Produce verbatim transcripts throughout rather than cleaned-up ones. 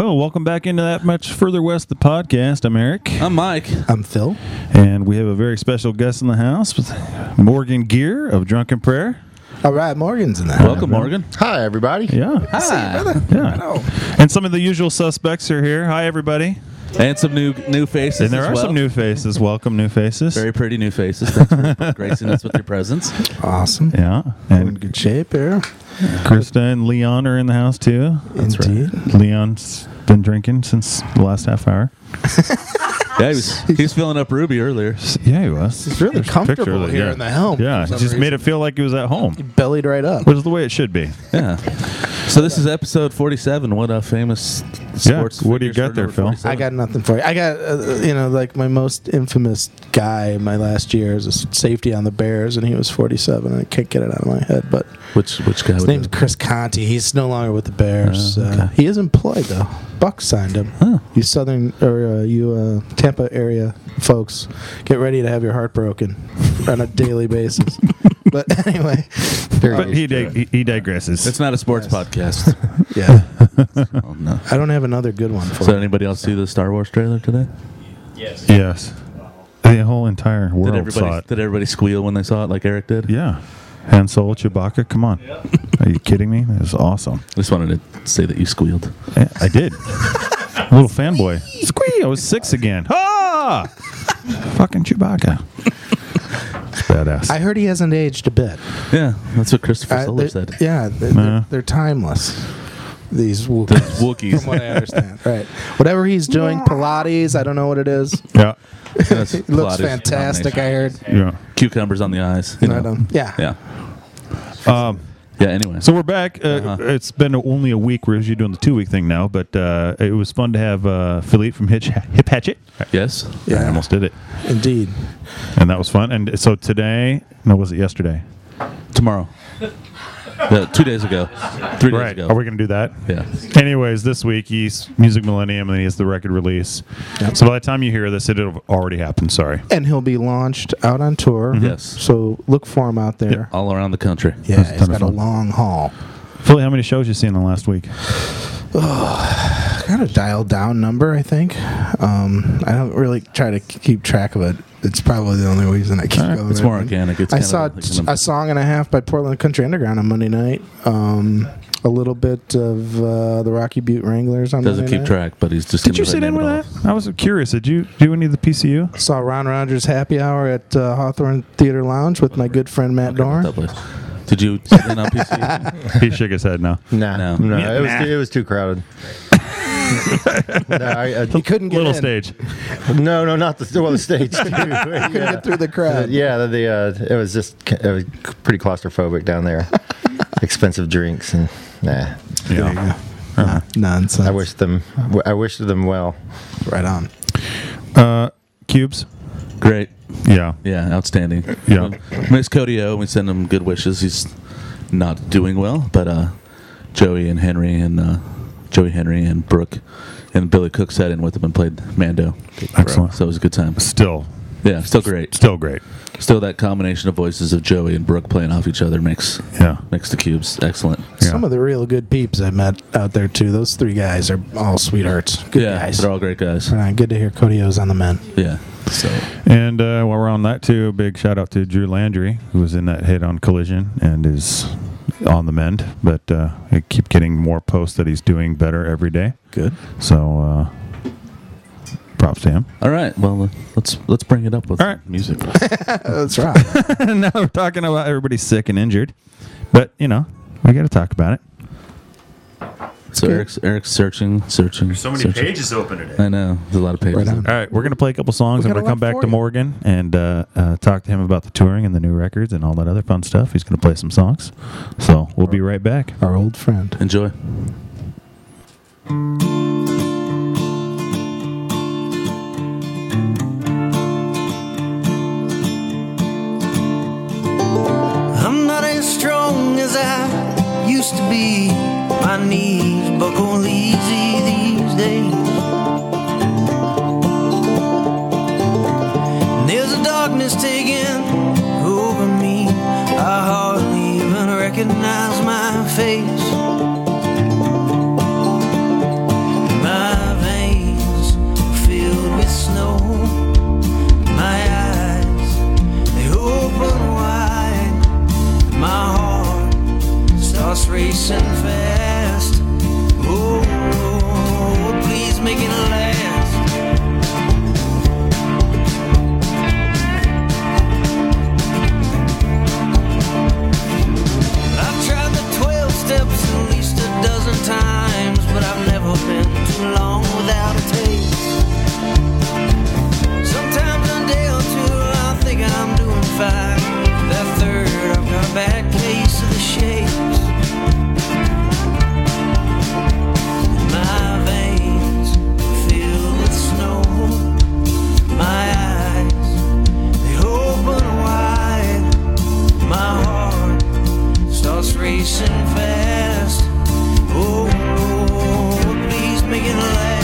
So, welcome back into That Much Further West, the podcast. I'm Eric. I'm Mike. I'm Phil. And we have a very special guest in the house, with Morgan Gear of Drunken Prayer. All right, Morgan's in there. Welcome, Morgan. Hi, everybody. Yeah. Hi. Yeah. And some of the usual suspects are here. Hi, everybody. And some new new faces. And there as are well. some new faces. Welcome, new faces. Very pretty new faces. Thanks for gracing us with your presence. Awesome. Yeah. In And good shape here. Krista and Leon are in the house, too. Indeed. Leon's been drinking since the last half hour. Yeah, he was, he was filling up Ruby earlier. Yeah, he was. It's really There's a picture comfortable of it, here yeah. in the helm. Yeah, for it some just made reason. it feel like he was at home, He bellied right up. which is the way it should be. Yeah. So this is episode forty-seven. What a famous sports. What do you figures got for there, number Phil? forty-seven. I got nothing for you. I got, uh, you know, like my most infamous guy my last year is a safety on the Bears, and he was forty-seven, and I can't get it out of my head. But Which which guy? his would name's that- Chris Conti. He's no longer with the Bears. Oh, okay. uh, he is employed, though. Bucks signed him. Oh. You Southern, or uh, you uh, Tampa area folks, get ready to have your heart broken on a daily basis. But anyway, Very But he, used to dig- it. he, he digresses. It's not a sports Yes. podcast. yeah, Oh, no. I don't have another good one for So you. anybody else see the Star Wars trailer today? Yes. The whole entire Did world everybody saw it. did everybody squeal when they saw it like Eric did? Yeah. Han Solo, Chewbacca, come on. Are you kidding me? It was awesome. I just wanted to say that you squealed. Yeah, I did. A little fanboy. Squee! I was six again. Ah! Fucking Chewbacca. It's badass. I heard he hasn't aged a bit. Yeah, that's what Christopher Uh, Solar they're- said. Yeah, they're, Nah. they're, they're timeless. These Wookiees, The Wookiees. from what I understand. Right. Whatever he's doing, Pilates, I don't know what it is. yeah. That's It looks Pilates fantastic, I heard. Yeah. Cucumbers on the eyes. You I know. don't, yeah. Yeah. Um, Yeah. Anyway. So we're back. Uh, Uh-huh. It's been only a week. We're usually doing the two week thing now, but uh, it was fun to have uh, Philippe from Hitch, Hip Hatchet. yes. I Yeah. almost did it, Indeed. and that was fun. And so today, no, was it yesterday? Tomorrow. Yeah, two days ago. Three days Right. ago. Are we going to do that? Yeah. Anyways, this week he's Music Millennium, and then he has the record release. Yep. So by the time you hear this, it'll have already happened. Sorry. And he'll be launched out on tour. Yes. So look for him out there. All around the country. Yeah, That's a he's ton of got a fun. long haul. Philly, how many shows you seen in the last week? I got a dialed down number, I think. Um, I don't really try to k- keep track of it. It's probably the only reason I keep All right. going. It's more organic. It's I kind saw of like t- an- a song and a half by Portland Country Underground on Monday night. Um, a little bit of uh, the Rocky Butte Wranglers on doesn't Monday keep night. track, but he's just. Did gonna you go sit ahead in and with name it that? I was curious. Did you do any of the P C U? Saw Ron Rogers Happy Hour at uh, Hawthorne Theater Lounge with my good friend Matt all. Dorn. That place. Did you sit in on P C? He shook his head no. Nah, No. no, Yeah, it was nah. too, it was too crowded. no, I, I, He couldn't get Little in. stage. no, no, not the well, the stage. Too. Couldn't yeah. get through the crowd. yeah, the, the uh, it was just ca- it was pretty claustrophobic down there. Expensive drinks and nah. There you Yeah. go. Nah, nonsense. I wish them I wish them well. Right on. Uh, Cubes. Great. Yeah. Yeah. Outstanding. Yeah. Miss Cody O. We send him good wishes. He's not doing well, but uh, Joey and Henry and uh, Joey Henry and Brooke and Billy Cook sat in with him and played Mando. Excellent. So it was a good time. Still, Yeah. Still great. still great. Still that combination of voices of Joey and Brooke playing off each other makes Yeah. makes the Cubes excellent. Yeah. Some of the real good peeps I met out there too. Those three guys are all sweethearts. Good yeah. guys. They're all great guys. Right on. Good to hear Cody O's on the men. Yeah. So And uh, while we're on that too, big shout out to Drew Landry, who was in that hit on Collision and is on the mend. But uh, I keep getting more posts that he's doing better every day. Good. So uh, props to him. all right. Well, uh, let's let's bring it up with All right. music. That's right. Now we're talking about everybody's sick and injured, but you know we got to talk about it. So Eric's Eric's searching, searching. searching. pages open today. I know. There's a lot of pages. Right on. All right, we're gonna play a couple songs, We and got we're a gonna come lot back for to you. Morgan and uh, uh, talk to him about the touring and the new records and all that other fun stuff. He's gonna play some songs, so we'll be right back. Our old friend. Enjoy. I'm not as strong as I used to be. My knees buckle easy these days. There's a darkness taking over me. I hardly even recognize my face. My racing fast. Oh, please make it last. I've tried the twelve steps at least a dozen times, but I've never been too long without a taste. Sometimes a day or two I think I'm doing fine. That third, I've got a bad case of the shakes. My veins filled with snow. My eyes, they open wide. My heart starts racing fast. Oh, please make it last.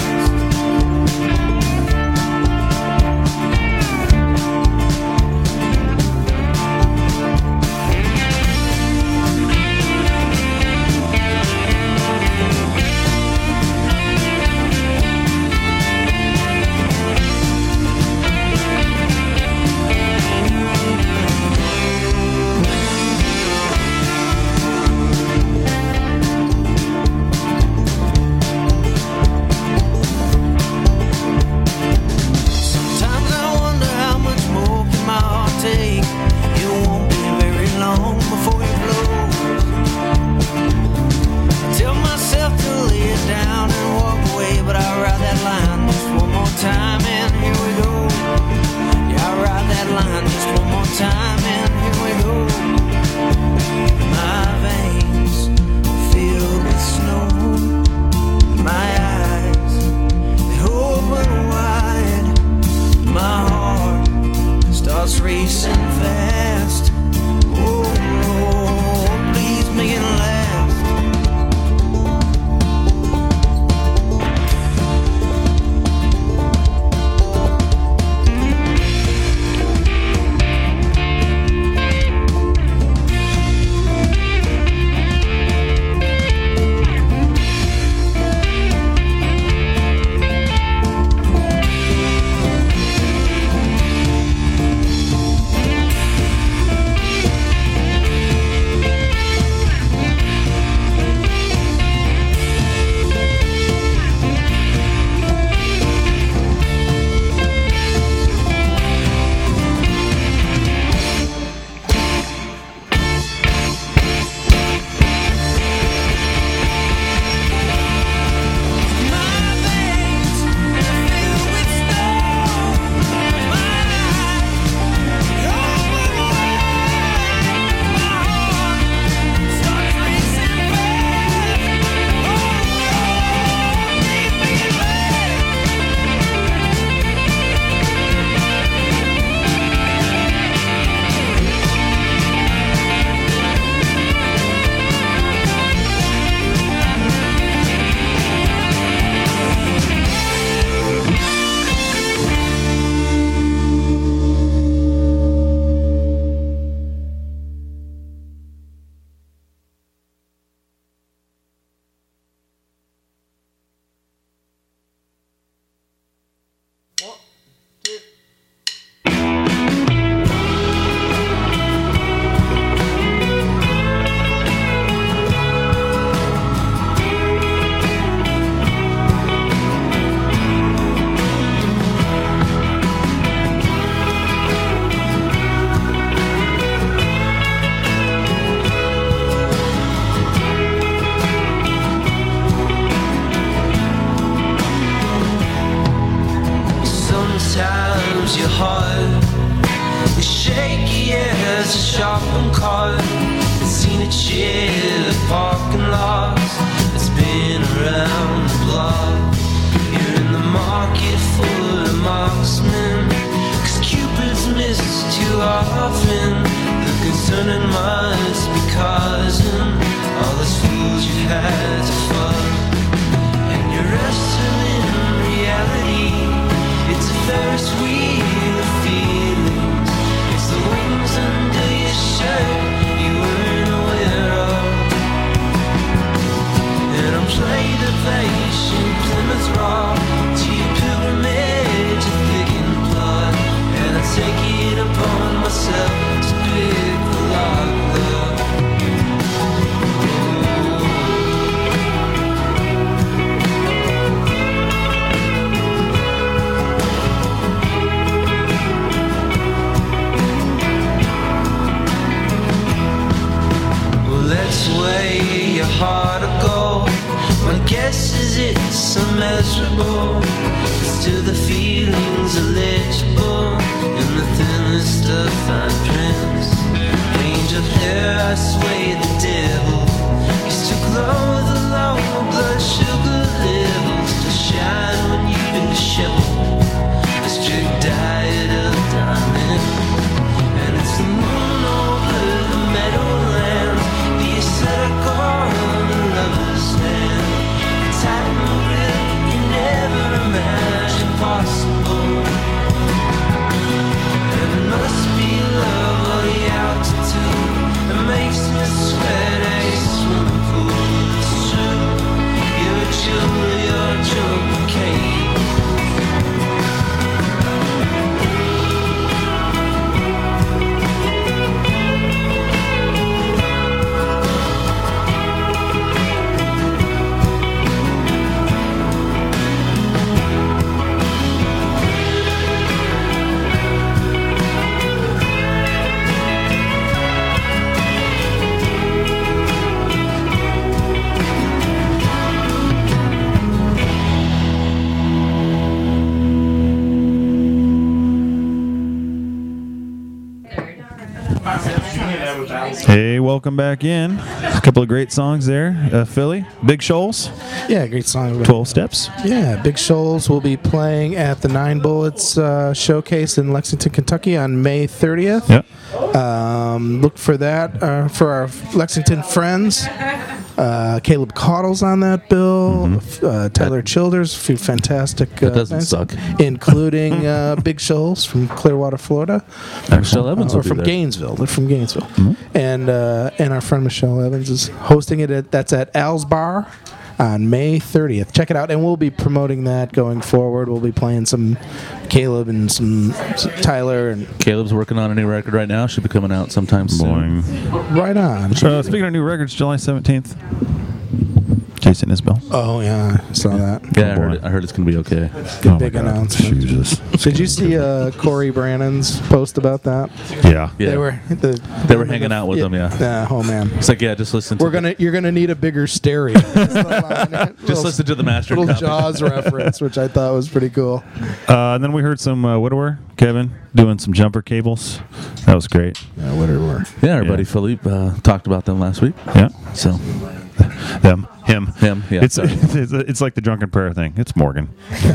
Myself to pick the lock, love. Oh. Hey, welcome back in. A couple of great songs there. Uh, Philly, Big Shoals, Yeah, great song. twelve Steps. Yeah, Big Shoals will be playing at the Nine Bullets uh, Showcase in Lexington, Kentucky on May thirtieth. Yep. Um, look for that uh, for our Lexington friends. Uh, Caleb Caudle's on that bill. Mm-hmm. Uh, Tyler Childers, a few fantastic uh, That doesn't bands, suck. including uh, Big Shoals from Clearwater, Florida. Michelle Evans Uh, will or be from there. Gainesville. They're from Gainesville. Mm-hmm. And uh, and our friend Michelle Evans is hosting it. At, that's at Al's Bar on May thirtieth. Check it out. And we'll be promoting that going forward. We'll be playing some Caleb and some, some Tyler. And Caleb's working on a new record right now. Should be coming out sometime soon. Boing. right on. Uh, speaking of new records, July seventeenth. Jason Isbell. Oh, yeah. I saw that. Yeah, I Oh, boy. heard it. I heard it's gonna be okay. Good my big God. announcement. Jesus. Did you see uh, Corey Brannon's post about that? Yeah. Yeah. They were the, They were hanging out with him, yeah. Yeah. Oh man. It's like, yeah, just listen to We're the- gonna you're gonna need a bigger stereo. That's the line. just Little- listen to the master Little copy. Jaws reference, which I thought was pretty cool. Uh, and then we heard some uh, widower, Kevin, doing some jumper cables. That was great. Yeah, whatever. Yeah, our Yeah. buddy Philippe uh, talked about them last week. Yeah. So Them. Him. him, yeah. It's, sorry. it's it's like the drunken prayer thing. It's Morgan.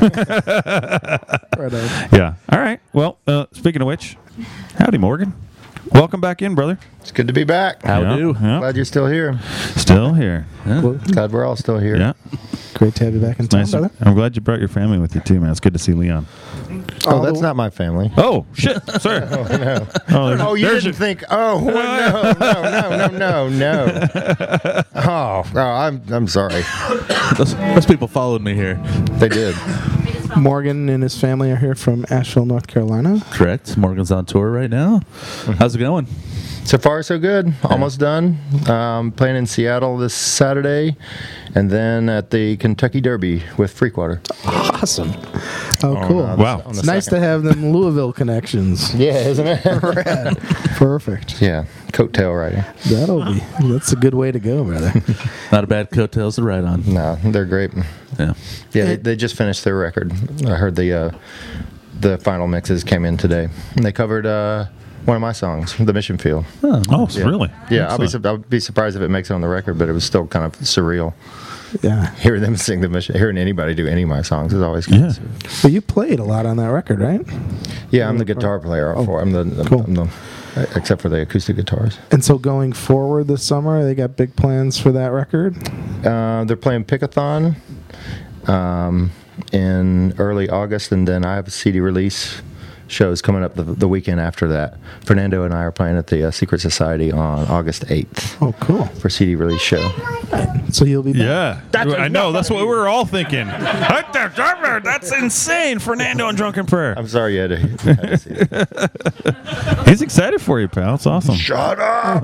Right on. Yeah. All right. Well, uh, speaking of which, howdy, Morgan. Welcome back in, brother. It's good to be back. How yeah. do? Yeah. Glad you're still here. Still here. Yeah. Well, Glad we're all still here. Yeah. great to have you back in town, Nice. brother. I'm glad you brought your family with you too, man. It's good to see Leon. Oh, All that's the- not my family. Oh shit! Sorry. Oh, no. Oh, there's, Oh, you there's didn't your- think? Oh, no, no, no, no, no, no. Oh, oh, I'm, I'm sorry. Those, those people followed me here. They did. Morgan and his family are here from Asheville, North Carolina. Correct. Morgan's on tour right now. How's it going? So far, so good. Almost done. Um, playing in Seattle this Saturday, and then at the Kentucky Derby with Freakwater. Awesome. Oh, cool. on the- Wow. on the It's nice second. to have them Louisville connections. Yeah, isn't it? Rad. Perfect. Yeah, coattail riding. That'll be. That's a good way to go, brother. Not a bad coattails to ride on. No, they're great. Yeah. Yeah, they, they just finished their record. I heard the uh, the final mixes came in today, and they covered uh, one of my songs, "The Mission Field." Oh, Oh, Yeah. really? Yeah, I'll be Excellent. su- I'll be surprised if it makes it on the record, but it was still kind of surreal. Yeah. Hearing them sing the mission, hearing anybody do any of my songs is always kind Yeah. of surreal. But you played a lot on that record, right? Yeah, I'm the guitar player Oh, for. I'm the, the, cool. I'm the except for the acoustic guitars. And so going forward this summer, they got big plans for that record. Uh, they're playing Pickathon um, in early August, and then I have a C D release shows coming up the, the weekend after that. Fernando and I are playing at the uh, Secret Society on August eighth Oh, cool. for C D release show. So you'll be back. Yeah. I know. That's what we were all thinking. That's insane. Fernando and Drunken Prayer. I'm sorry you had to, you had to see it. He's excited for you, pal. It's awesome. Shut up!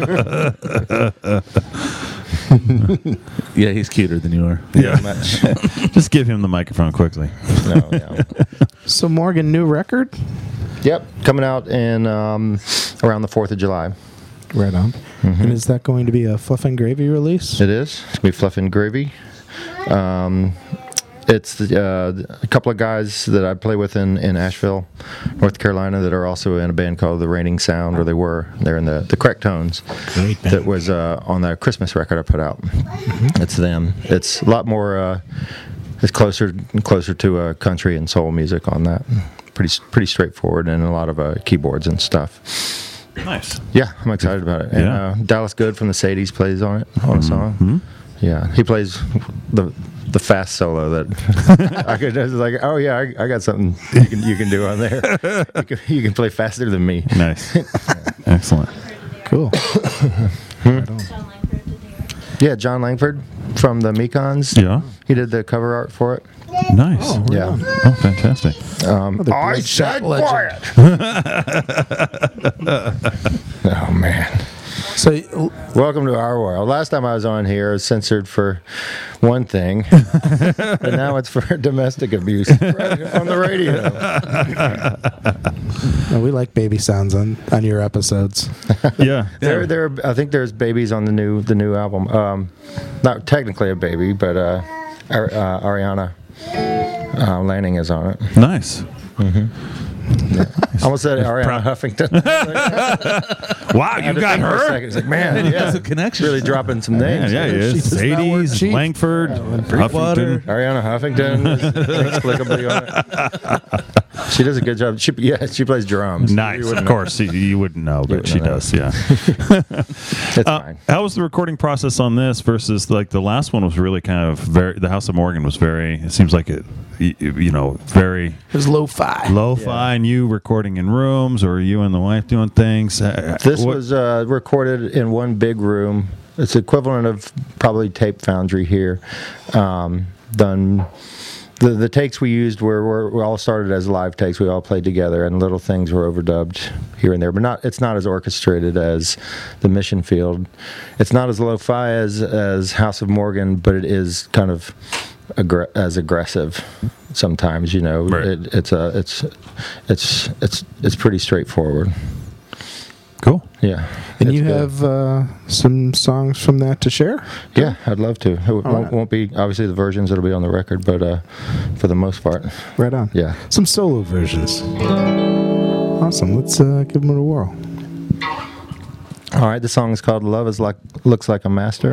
yeah, he's cuter than you are. Yeah. Much. Just give him the microphone quickly. No, yeah. So Morgan, new record? Yep, coming out in um, around the fourth of July. Right on. And is that going to be a Fluff and Gravy release? It is. It's gonna be Fluff and Gravy. Um, it's the, uh, a couple of guys that I play with in, in Asheville, North Carolina, that are also in a band called The Raining Sound, or they were. They're in the the Correct Tones. Great band. That was uh, on the Christmas record I put out. It's them. It's a lot more. Uh, it's closer closer to uh, country and soul music on that. Pretty pretty straightforward, and a lot of uh, keyboards and stuff. Nice. Yeah, I'm excited about it. And Yeah. uh, Dallas Good from the Sadies plays on it on a song. Yeah, he plays the the fast solo that I could. I was like, oh yeah, I, I got something you can you can do on there. You can, you can play faster than me. Nice. Excellent. Cool. Right on. Yeah, John Langford from the Mekons. Yeah. He did the cover art for it. Nice. Oh, right Yeah. on. Oh, fantastic. Um, Another I great shot said legend. quiet. Oh man. So l- Welcome to our world. Last time I was on here, I was censored for one thing, and now it's for domestic abuse on the radio. no, we like baby sounds on, on your episodes. Yeah. There, there. I think there's babies on the new the new album. Um, not technically a baby, but uh, Ar- uh, Ariana uh, Lanning is on it. Nice. Almost said Ariana Huffington. Wow, I you had to got think for a her. second. It's like, man, He yeah, has a connection. really dropping some Yeah, names. yeah, he She is. does not work Sadie's, cheap. Langford, Breakwater. Huffington. Ariana Huffington is inexplicably on it. She does a good job. She, yeah, she plays drums. Nice, You of wouldn't course. You, you wouldn't know, but wouldn't she know. does. Yeah. know. It's Uh, fine. how was the recording process on this versus like the last one was really kind of very. The House of Morgan was very. It seems like it, you, you know, very It was lo-fi. lo-fi. And you recording in rooms, or you and the wife doing things. Uh, This what- was uh, recorded in one big room. It's equivalent of probably Tape Foundry here. Um, done. The, the takes we used were, were, were all started as live takes. We all played together, and little things were overdubbed here and there. But not. It's not as orchestrated as the Mission Field. It's not as lo-fi as as House of Morgan, but it is kind of aggr- as aggressive. Sometimes, you know, Right. it, it's a it's it's it's it's pretty straightforward. cool. Yeah. And it's you good. have uh, some songs from that to share? Yeah, I'd love to. It w- All won't, right. won't be obviously the versions that'll be on the record, but uh, for the most part, Right on. yeah. Some solo versions. Awesome. Let's uh, give them a whirl. All right, the song is called "Love Is Like Looks Like a Master."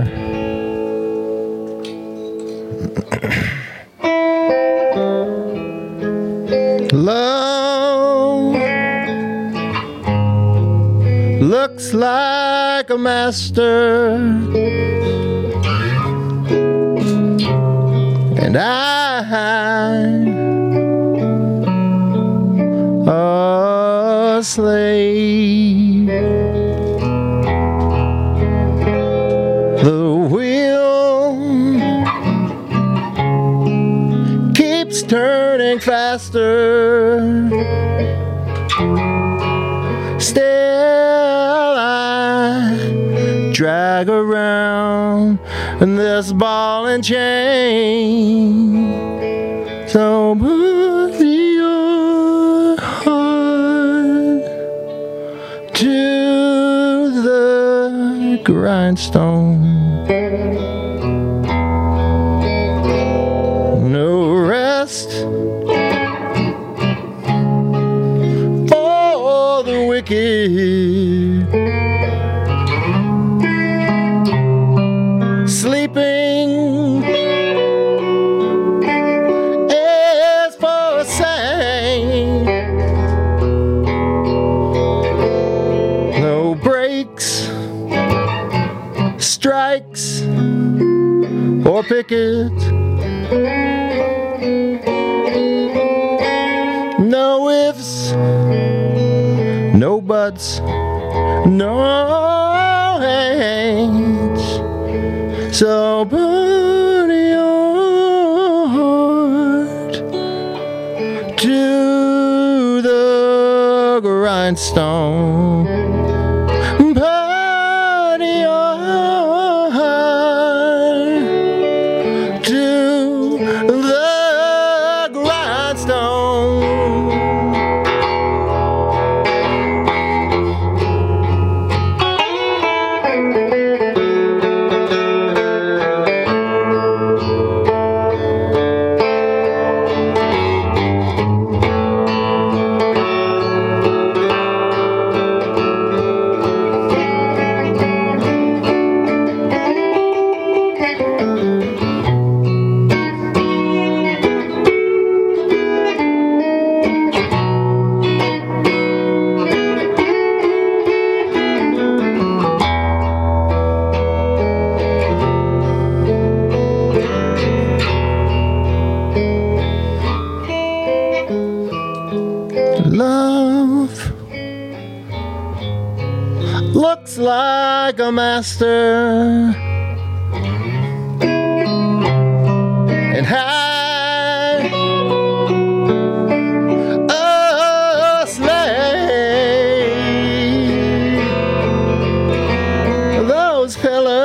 Love looks like a master, and I'm a slave. The wheel keeps turning faster. Still I drag around this ball and chain. So put your heart to the grindstone. No rest for the wicked, sleeping is for a saint. No breaks, strikes, or pickets. No ifs, no buts, no hands. So put your heart to the grindstone. Put your heart to the grindstone. Love looks like a master, and I a slave. Those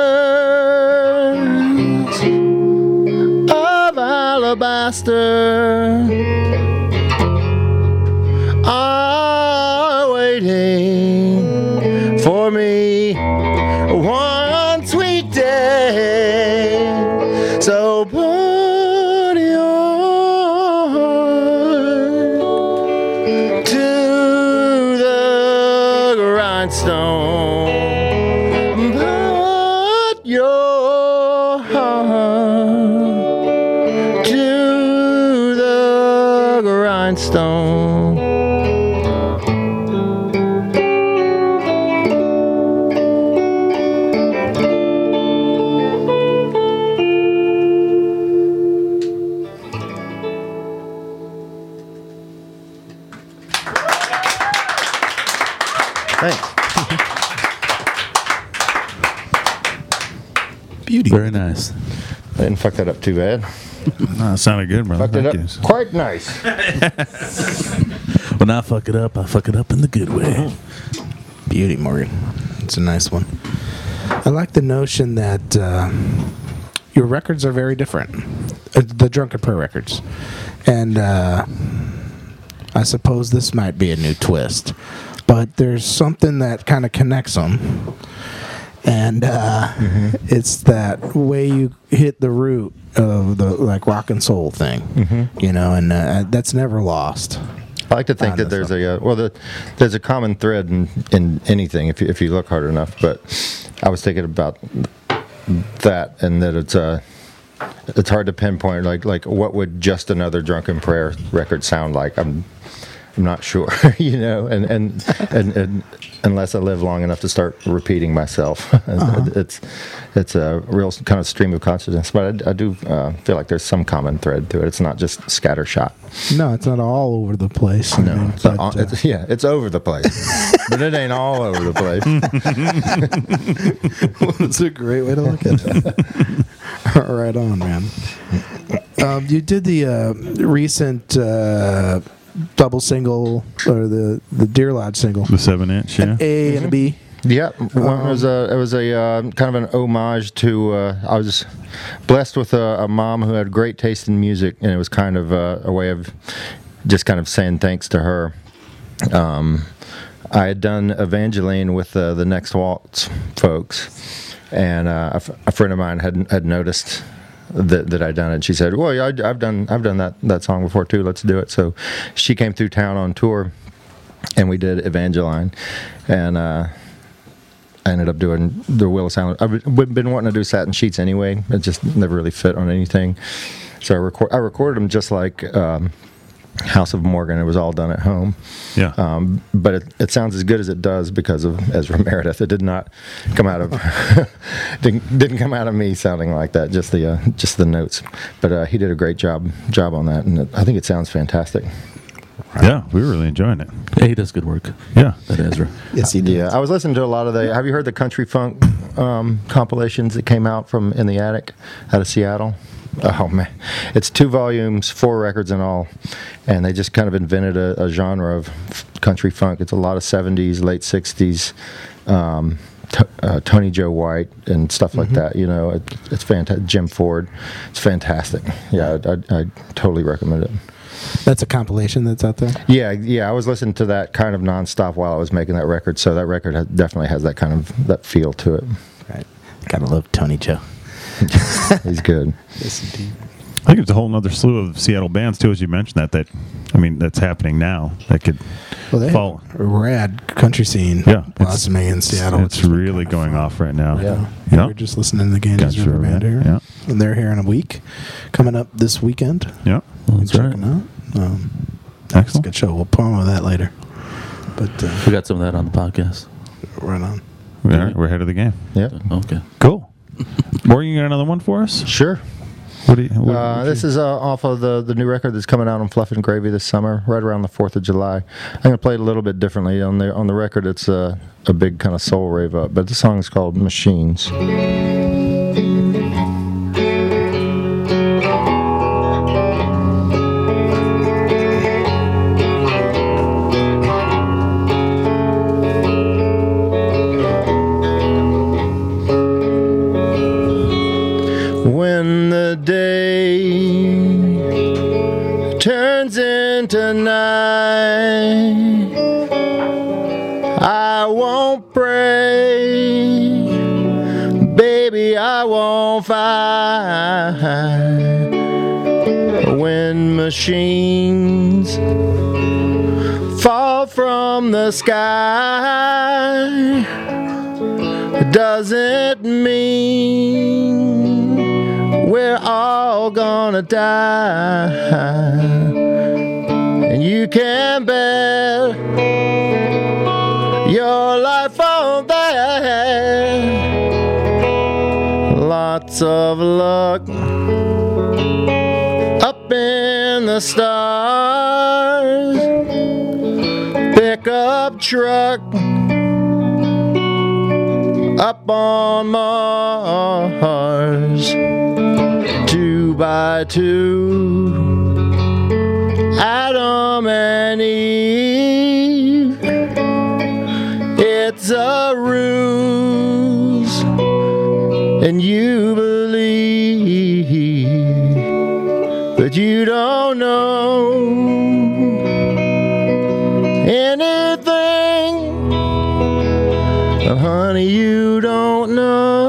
pillars of alabaster are waiting for me one sweet day. So put your heart to rhinestone. Thanks. Beauty. Very nice. I didn't fuck that up too bad. No, it sounded good, brother. Fucked it Thank up you. quite nice. When I fuck it up, I fuck it up in the good way. Beauty, Morgan. It's a nice one. I like the notion that uh, your records are very different. Uh, the Drunken Prayer records. And uh, I suppose this might be a new twist. But there's something that kind of connects them. And uh, mm-hmm. it's that way you hit the root of the like rock and soul thing. Mm-hmm. You know, and uh, that's never lost. I like to think that there's a uh, well, the, there's a common thread in, in anything if you, if you look hard enough. But I was thinking about that, and that it's uh, it's hard to pinpoint. Like like what would Just Another Drunken Prayer record sound like? I'm I'm not sure, you know, and and, and and unless I live long enough to start repeating myself, uh-huh. it's it's a real kind of stream of consciousness. But I, I do uh, feel like there's some common thread to it. It's not just scattershot. No, it's not all over the place. I No, mean, it's but, not, uh, it's, yeah, it's over the place, but it ain't all over the place. That's a great way to look at it. Right on, man. Um, you did the uh, recent uh, double single, or the, the Deer Lodge single. The seven inch, yeah. An A and a B. Yeah, one was a it was a uh, kind of an homage to. Uh, I was blessed with a, a mom who had great taste in music, and it was kind of uh, a way of just kind of saying thanks to her. Um, I had done Evangeline with uh, the Next Waltz folks, and uh, a, f- a friend of mine had had noticed that that I'd done it. She said, "Well, yeah, I, I've done I've done that that song before too. Let's do it." So she came through town on tour, and we did Evangeline, and. Uh, I ended up doing the Willis Island. I've been wanting to do Satin Sheets anyway. It just never really fit on anything. So I, record, I recorded them just like um, House of Morgan. It was all done at home. Yeah. Um, but it, it sounds as good as it does because of Ezra Meredith. It did not come out of didn't, didn't come out of me sounding like that. Just the uh, just the notes. But uh, he did a great job job on that, and it, I think it sounds fantastic. Right. Yeah, we were really enjoying it. Yeah, he does good work. Yeah. That Ezra. Yes, he did. Yeah, I was listening to a lot of the. Have you heard the country funk um, compilations that came out from In the Attic out of Seattle? Oh man, it's two volumes, four records in all, and they just kind of invented a, a genre of country funk. It's a lot of seventies, late sixties, um, t- uh, Tony Joe White and stuff like mm-hmm. that. You know, it, it's fantastic. Jim Ford, it's fantastic. Yeah, I, I, I totally recommend it. That's a compilation that's out there? Yeah, yeah. I was listening to that kind of nonstop while I was making that record, so that record has, definitely has that kind of that feel to it. Right. Gotta love Tony Joe. He's good. Yes, indeed. I think there's a whole other slew of Seattle bands too, as you mentioned that. That I mean, that's happening now. That could well, they fall. Have a rad country scene. Yeah, blossoming in Seattle. It's really going off right now. Yeah, yeah. We're just listening to the Ganges River River Band here, yeah. and they're here in a week, coming up this weekend. Yeah, well, that's check right. them out. Um, Excellent. It's a good show. We'll promo that later. But uh, We got some of that on the podcast. right on. All right, we're ahead of the game. Yep. Okay. Cool. Morgan, you got another one for us? Sure. What do you? What, Uh, what this you, is uh, off of the, the new record that's coming out on Fluff and Gravy this summer, right around the fourth of July. I'm going to play it a little bit differently. On the on the record, it's uh, a big kind of soul rave up, but the song is called Machines. When the day turns into night, I won't pray, baby, I won't fight. When machines fall from the sky, it doesn't mean we're all gonna die. and you can bet your life on that. Lots of luck up in the stars. Pickup truck up on Mars. Two by two, Adam and Eve. It's a ruse, and you believe, but you don't know anything. Oh, honey, you don't know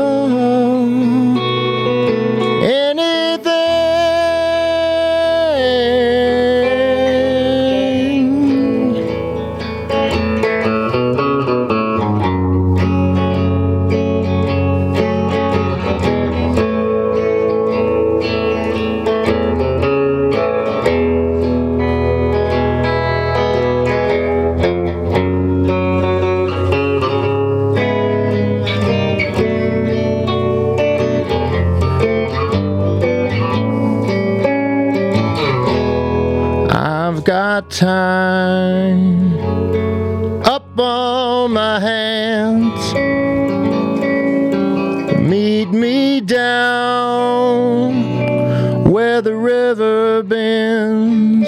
got time up on my hands. Meet me down where the river bends.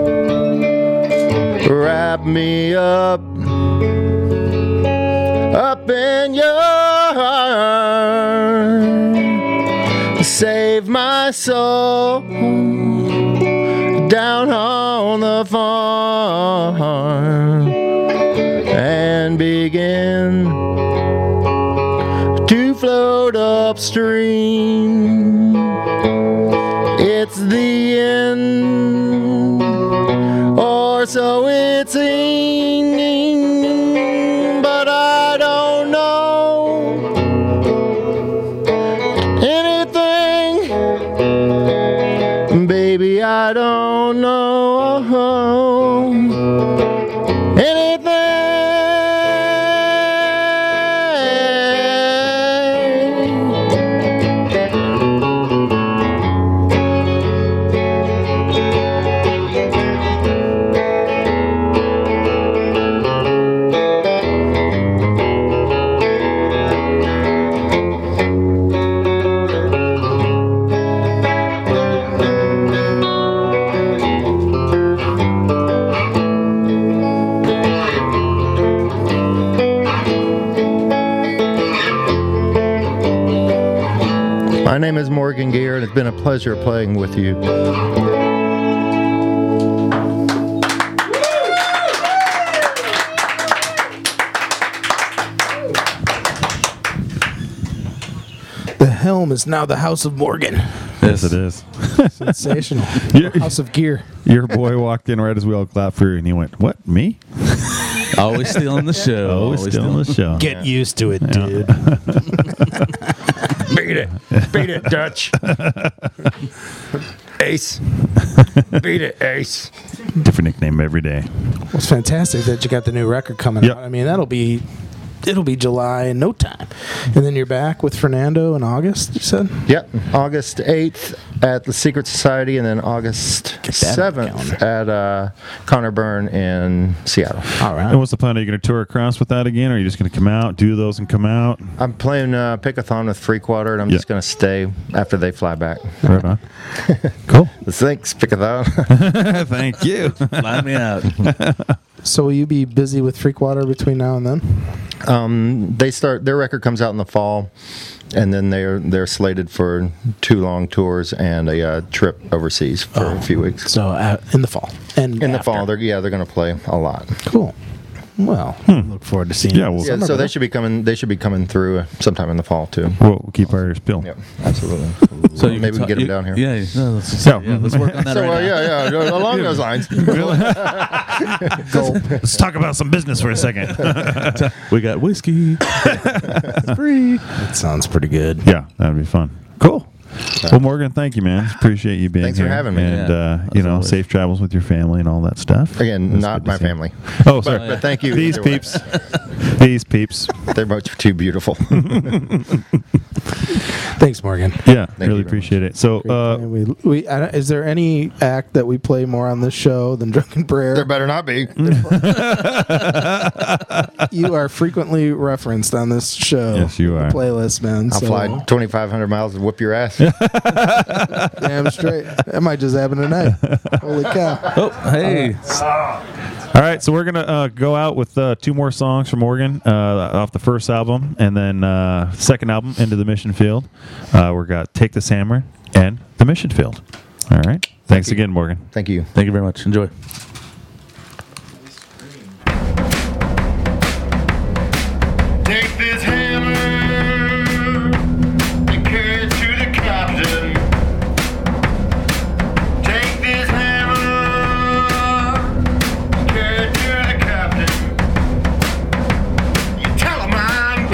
Wrap me up, up in your arms. Save my soul down on the farm and begin to float upstream. It's the end, or so it seems, but I don't know anything, baby, I don't know anything. My name is Morgan Gear, and it's been a pleasure playing with you. The helm is now the House of Morgan. Yes, it is. Sensational. Your- House of Gear. Your boy walked in right as we all clapped for you, and he went, "What, me?" Always stealing the show. Always still in the show. Get used to it, dude. Beat it. Beat it, Dutch. Ace. Beat it, Ace. Different nickname every day. Well, it's fantastic that you got the new record coming Yep. out. I mean, that'll be, it'll be July in no time. And then you're back with Fernando in August, you said? Yep. August eighth at the Secret Society, and then August Get that on the seventh at uh, Connor Byrne in Seattle. All right. And what's the plan? Are you going to tour across with that again, or are you just going to come out, do those, and come out? I'm playing uh, Pickathon with Freakwater, and I'm Yeah. just going to stay after they fly back. Right on. Cool. Thanks, Pickathon. Thank you. Line me out. So will you be busy with Freakwater between now and then? um, they start their record comes out in the fall, and then they're they're slated for two long tours and a uh, trip overseas for Oh. a few weeks. So uh, in the fall. And In the after. fall, they're yeah they're going to play a lot. Cool. Well, look forward to seeing Yeah, you. well- Yeah, so they should be coming. They should be coming through uh, sometime in the fall too. We'll keep our ears peeled. Yep, absolutely. So you maybe we can can get them you- down here. Yeah, no, let's, just, Yeah. yeah, let's work on that So right uh, now. yeah, yeah, along those lines. Let's talk about some business for a second. We got whiskey. That sounds pretty good. Yeah, that'd be fun. Cool. Well, Morgan, thank you, man. Appreciate you being Thanks for here. having me. And, Yeah, uh, as you know, always. safe travels with your family and all that stuff. Again, That's not good to my see. family. Oh, sorry. But thank you. These either way. peeps. These peeps. They're both too beautiful. Thanks, Morgan. Yeah, Thank you really very appreciate it. So, uh, And we, we, I don't- is there any act that we play more on this show than Drunken Prayer? There better not be. You are frequently referenced on this show. Yes, you are. The playlist, man. I'll so, fly twenty-five hundred miles and whoop your ass. damn straight. That might just happen tonight. Holy cow. Oh, hey. all right, so we're gonna uh, go out with uh, two more songs from Morgan uh, off the first album, and then uh, second album, Into the Mission Field. Uh, we got Take This Hammer and The Mission Field. All right, thanks again, Morgan. Thank you. Thank you very much. Enjoy. Take this hammer and carry it to the captain. Take this hammer and carry it to the captain. You tell him I'm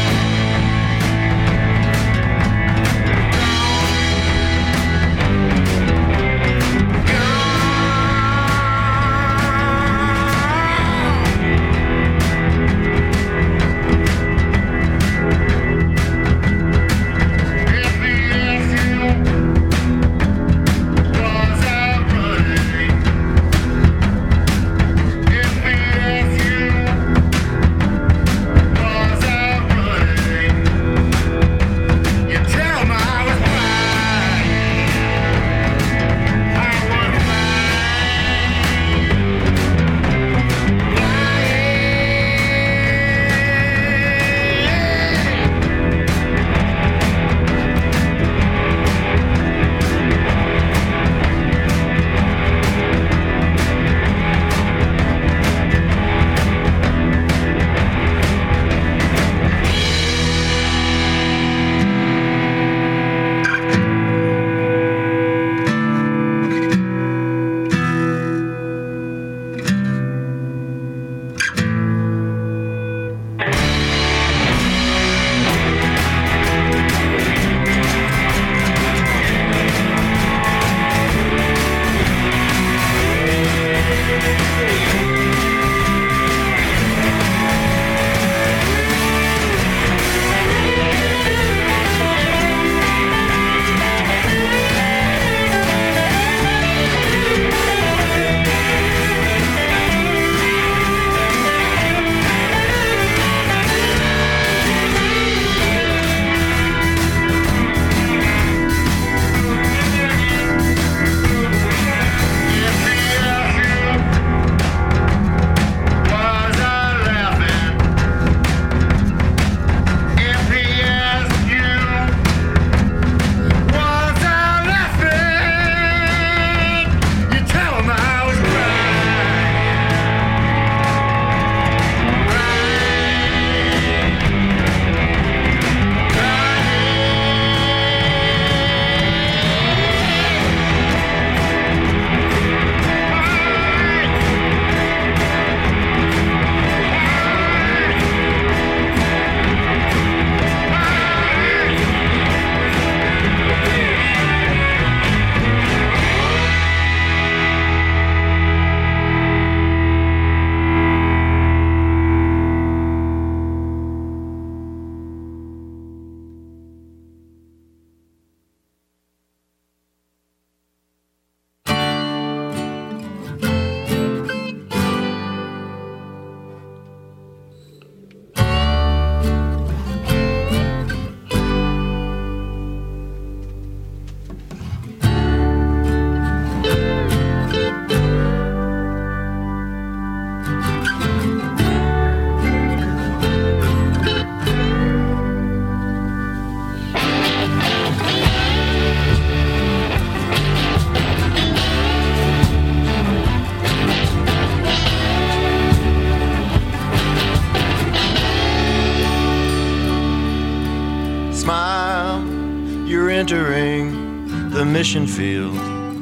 Smile, you're entering the mission field.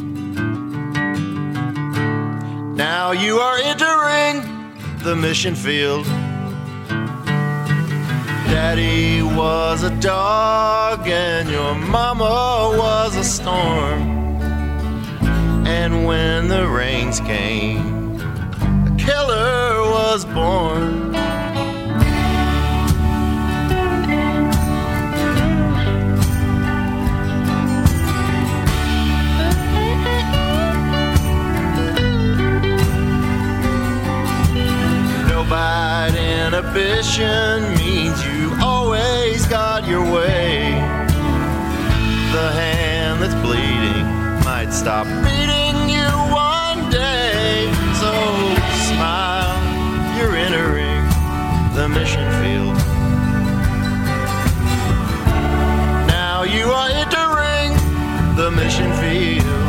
Now you are entering the mission field. daddy was a dog and your mama was a storm. And when the rains came, a killer was born. No bite inhibition means you always got your way. The hand that's bleeding might stop beating you one day. So smile, you're entering the mission field. Now you are entering the mission field.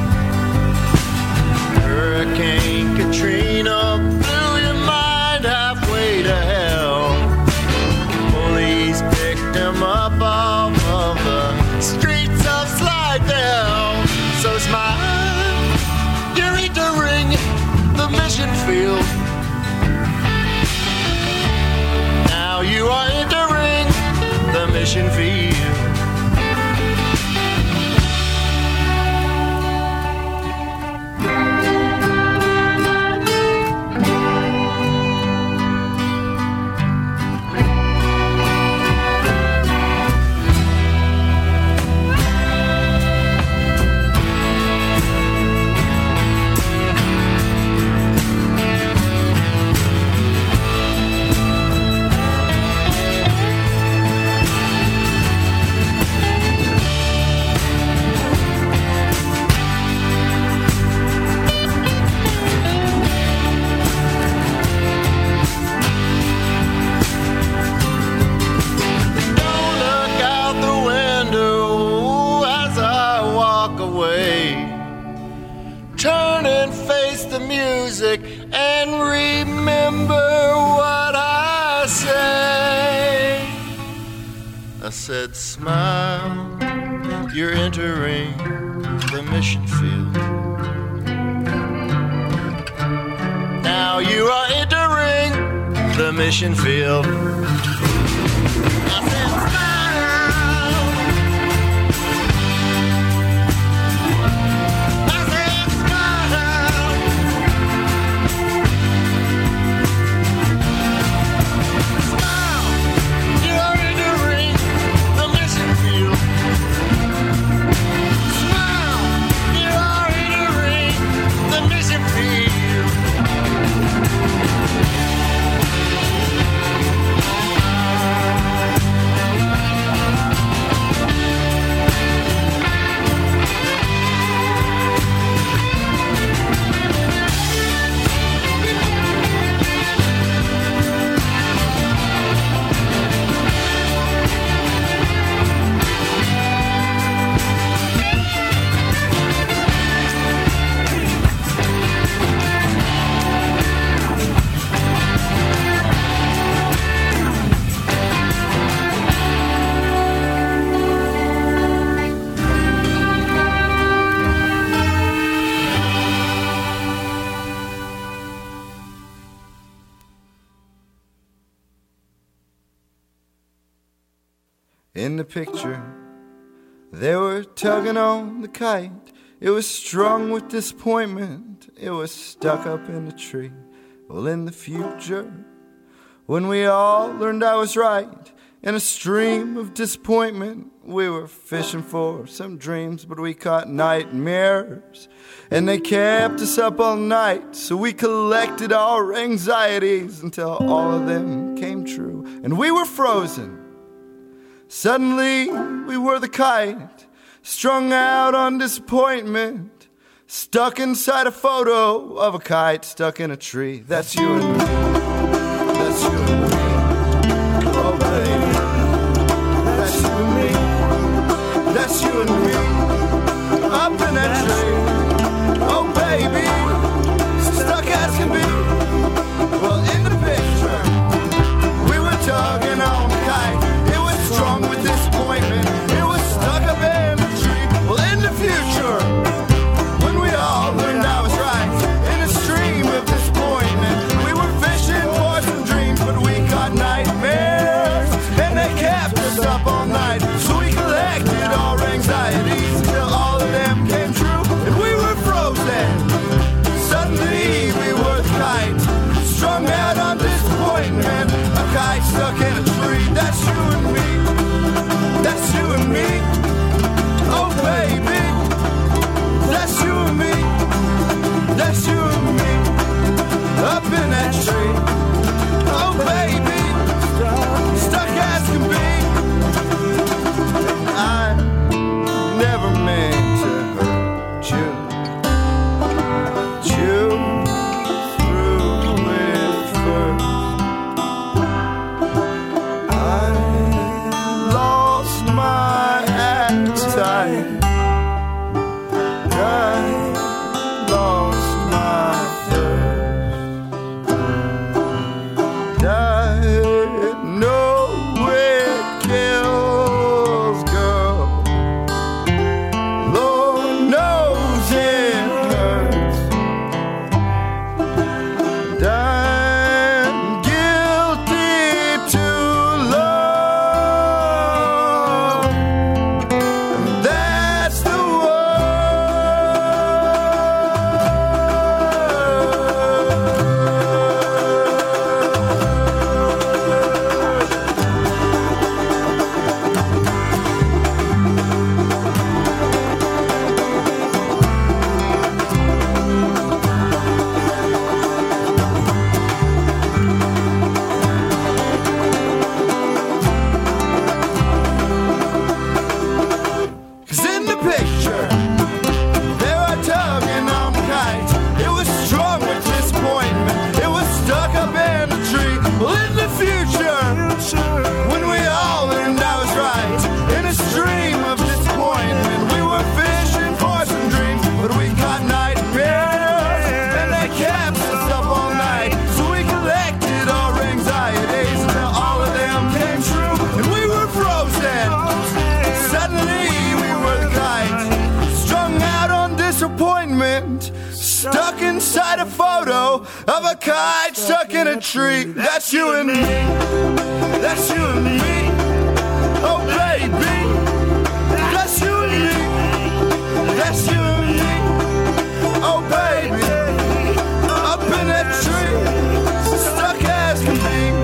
Hurricane Katrina blew your mind halfway to hell. Police picked him up off of the streets of Slidell. So smile, you're entering the mission field. Now you are entering the mission field. And remember what I say. I said smile, you're entering the mission field. Now you are entering the mission field. I said in the picture, they were tugging on the kite. It was strung with disappointment. It was stuck up in a tree. Well, in the future, when we all learned I was right, in a stream of disappointment, we were fishing for some dreams, but we caught nightmares, and they kept us up all night. So we collected our anxieties until all of them came true, and we were frozen. Suddenly, we were the kite, strung out on disappointment, stuck inside a photo of a kite stuck in a tree. That's you and me. That's you and me. Oh, baby. That's you and me. That's you and me. Up in that tree. Oh, baby. Stuck as can be. Well, in the picture, we were tugging on the kite. Strong with disappointment, it was stuck up in the tree. Well, in the future, when we all learned I was right, in a stream of disappointment, we were fishing disappointment stuck inside a photo of a kite stuck in a tree. That's you and me. That's you and me. Oh baby. That's you and me. That's you and me. Oh baby. Up in that tree, stuck as can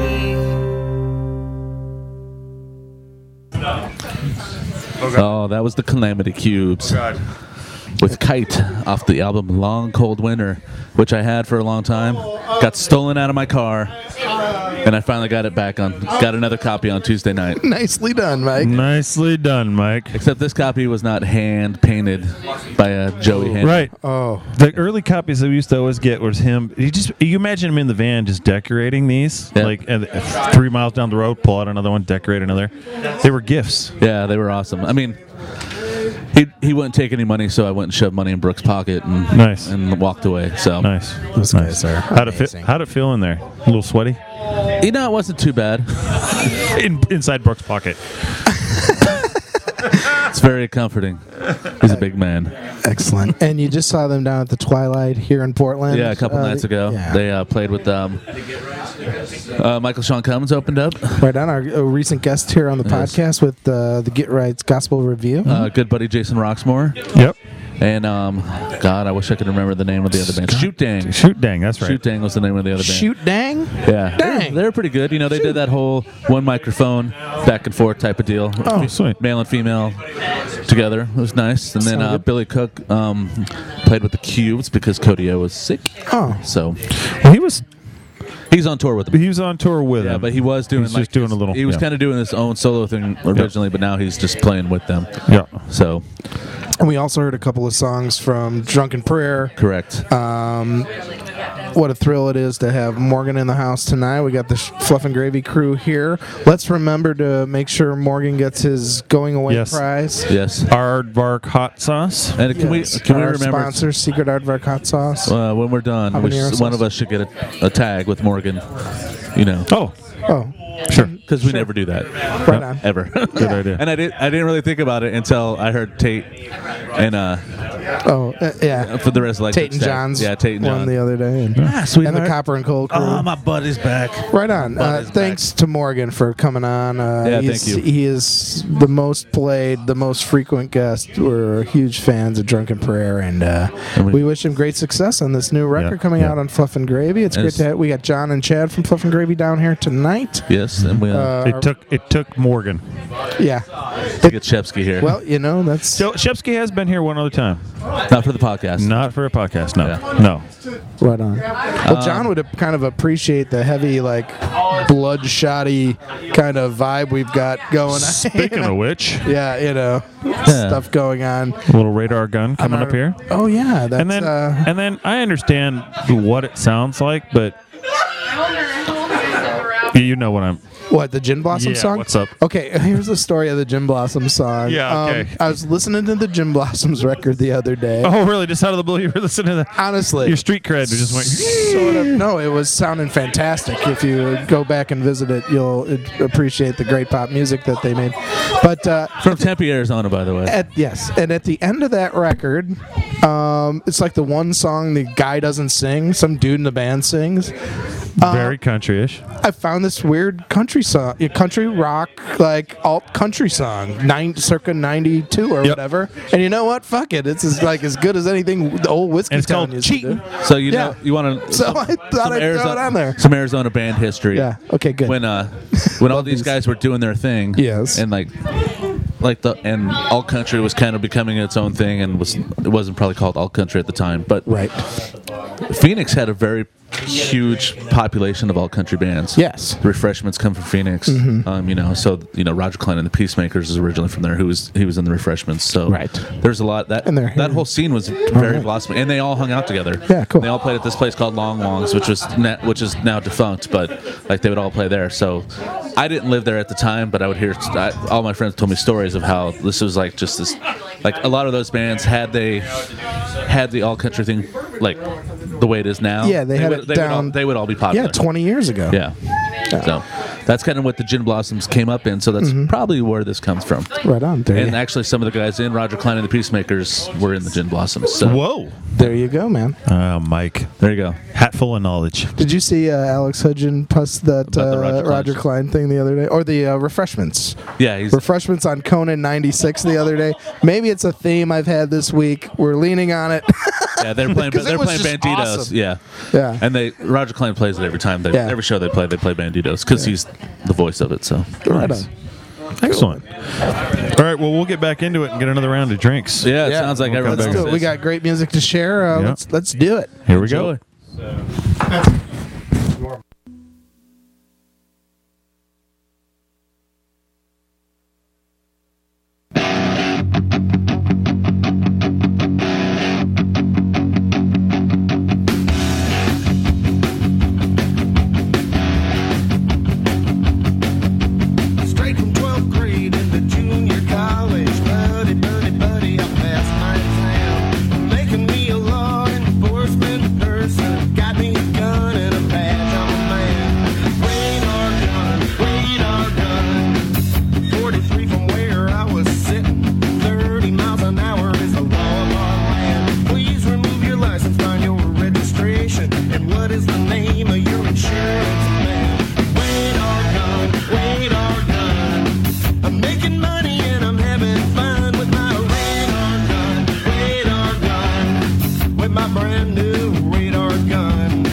be. Oh, that was the Calamity Cubes. With Kite off the album Long Cold Winter, which I had for a long time. Got stolen out of my car, and I finally got it back on. Got another copy on Tuesday night. Nicely done, Mike. Nicely done, Mike. Except this copy was not hand painted by uh, Joey Henry. Right. Oh, The early copies that we used to always get was him. You just you imagine him in the van just decorating these, Yeah. like and three miles down the road, pull out another one, decorate another. They were gifts. Yeah, they were awesome. I mean, he he wouldn't take any money, so I went and shoved money in Brooks' pocket and Nice. and walked away. So Nice. those nice. guys are How'd it, amazing. fit, how'd it feel in there? A little sweaty? you know, it wasn't too bad. In, inside Brooks' pocket. It's very comforting. He's a big man. Excellent. And you just saw them down at the Twilight here in Portland. Yeah, a couple uh, nights ago, yeah. they uh, played with um, uh, Michael Sean Cummins opened up. Right on, our uh, recent guest here on the Yes. podcast with uh, the Get Right's Gospel Review. Uh, good buddy Jason Roxmore. Yep. And um, God, I wish I could remember the name of the other band. Shoot Dang. Shoot dang, that's right. Shoot Dang was the name of the other band. Shoot dang. Yeah, Dang. They were pretty good. You know, they did that whole one microphone back and forth type of deal. Oh, sweet. Male and female together. It was nice. And then Sound uh, good. Billy Cook um, played with the Cubes because Cody O was sick. Oh. So Well, he was he's on tour with them. he was on tour with Yeah, him. but he was doing He's like just doing a little. He was yeah. kind of doing his own solo thing originally, but now he's just playing with them. Yeah. So And we also heard a couple of songs from Drunken Prayer. correct. Um, what a thrill it is to have Morgan in the house tonight. We got the Sh- Fluff and Gravy crew here. Let's remember to make sure Morgan gets his going away Yes. prize. Yes. Aardvark hot sauce. And can Yes. we can we Our remember sponsor, Secret Aardvark Hot Sauce. uh, when we're done, we Habanero should- one sauce. of us should get a, a tag with Morgan. You know, Oh, oh, sure. because we never do that right on. ever. Good idea. And I didn't I didn't really think about it until I heard Tate and uh Oh, uh, yeah. for the rest of like Tate and John's John's yeah Tate and one John. the other day. And, Ah, sweet and the Lord. Copper and Coal crew. Oh, my buddy's back. Right on. Bud Uh, is thanks to Morgan for coming on. Uh, Yeah, he's, thank you. He is the most played, the most frequent guest. We're huge fans of Drunken Prayer, and, uh, And we- we wish him great success on this new record Yeah, coming yeah. out on Fluff and Gravy. It's Yes. great to have. We got John and Chad from Fluff and Gravy down here tonight. Yes, and we uh, Uh, It took it took Morgan. yeah. to get Shepsky here. Well, you know that's So Shepsky has been here one other time. not for the podcast. Not for a podcast. No. Yeah. No. right on. Well, John would kind of appreciate the heavy, like bloodshotty kind of vibe we've got going. Speaking of which, yeah, you know, stuff going on. a little radar gun coming up here. Oh yeah, that's And then, uh, and then I understand what it sounds like, but you know what I'm. what the Gin Blossom Yeah, song. what's up? Okay, here's the story of the Gin Blossom song. Yeah, okay. Um, I was listening to the Gin Blossoms record the other day. Oh, really? Just out of the blue, you were listening to that? Honestly, Your street cred just went. sort of. No, it was sounding fantastic. If you go back and visit it, you'll uh, appreciate the great pop music that they made. But uh, From Tempe, Arizona, by the way. At, yes, and at the end of that record, um, it's like the one song the guy doesn't sing, some dude in the band sings. Very country-ish. I found this weird country song, yeah, country rock, like alt country song, nine, circa ninety-two or Yep. whatever. And you know what? Fuck it, it's as, like as good as anything the old whiskey And it's town called used to Cheatin'. do. So you Yeah. know you want to. So I thought I'd throw it on there. Some Arizona band history. Yeah. Okay. Good. When uh, when all Love these these. guys were doing their thing. Yes. And like, like the and alt country was kind of becoming its own thing, and was it wasn't probably called alt country at the time, but right. Phoenix had a very huge population of alt country bands. Yes. The Refreshments come from Phoenix. Mm-hmm. Um, you know, so you know Roger Klein and the Peacemakers is originally from there. Who was he was in the Refreshments. So Right. there's a lot that And they're that here. whole scene was very right. blossoming, and they all hung out together. Yeah, cool. They all played at this place called Long Wongs, which was na- which is now defunct, but like they would all play there. So I didn't live there at the time, but I would hear I, all my friends told me stories of how this was like just this, like a lot of those bands had they had the alt country thing like the way it is now. Yeah, they had would, it they Would all, down- they would all be popular. Yeah, twenty years ago. Yeah. So that's kind of what the Gin Blossoms came up in. So that's Mm-hmm. probably where this comes from. Right on. There, And you, actually, some of the guys in Roger Klein and the Peacemakers were in the Gin Blossoms. So Whoa. there you go, man. Uh, Mike. there you go. Hat full of knowledge. Did you see uh, Alex Hudgen post that About the uh, Roger Roger, Klein Klein thing the other day? Or the uh, refreshments. Yeah, he's Refreshments on Conan ninety-six the other day. Maybe it's a theme I've had this week. We're leaning on it. yeah. They're playing. 'Cause it They're was playing just Banditos. awesome. Yeah, Yeah. And they Roger Klein plays it every time. They, Yeah. Every show they play, they play Banditos because he's the voice of it. So Right on. Excellent. All right, well, we'll get back into it and get another round of drinks. yeah, it Yeah. sounds like We'll come everyone's back Let's to do it. We got great music to share. Uh, Yeah. Let's let's do it. Here we go. Enjoy. Straight from twelfth grade into junior college. Buddy, buddy, buddy, I passed my exam. Making me a law enforcement person. Got me a gun and a badge, I'm a man. Radar gun, radar gun. forty-three from where I was sitting. thirty miles an hour is the law of our land. Please remove your license, find your registration. And what is the name of your insurance plan? Radar gun, radar gun. I'm making money and I'm having fun with my radar gun, radar gun. With my brand new radar gun.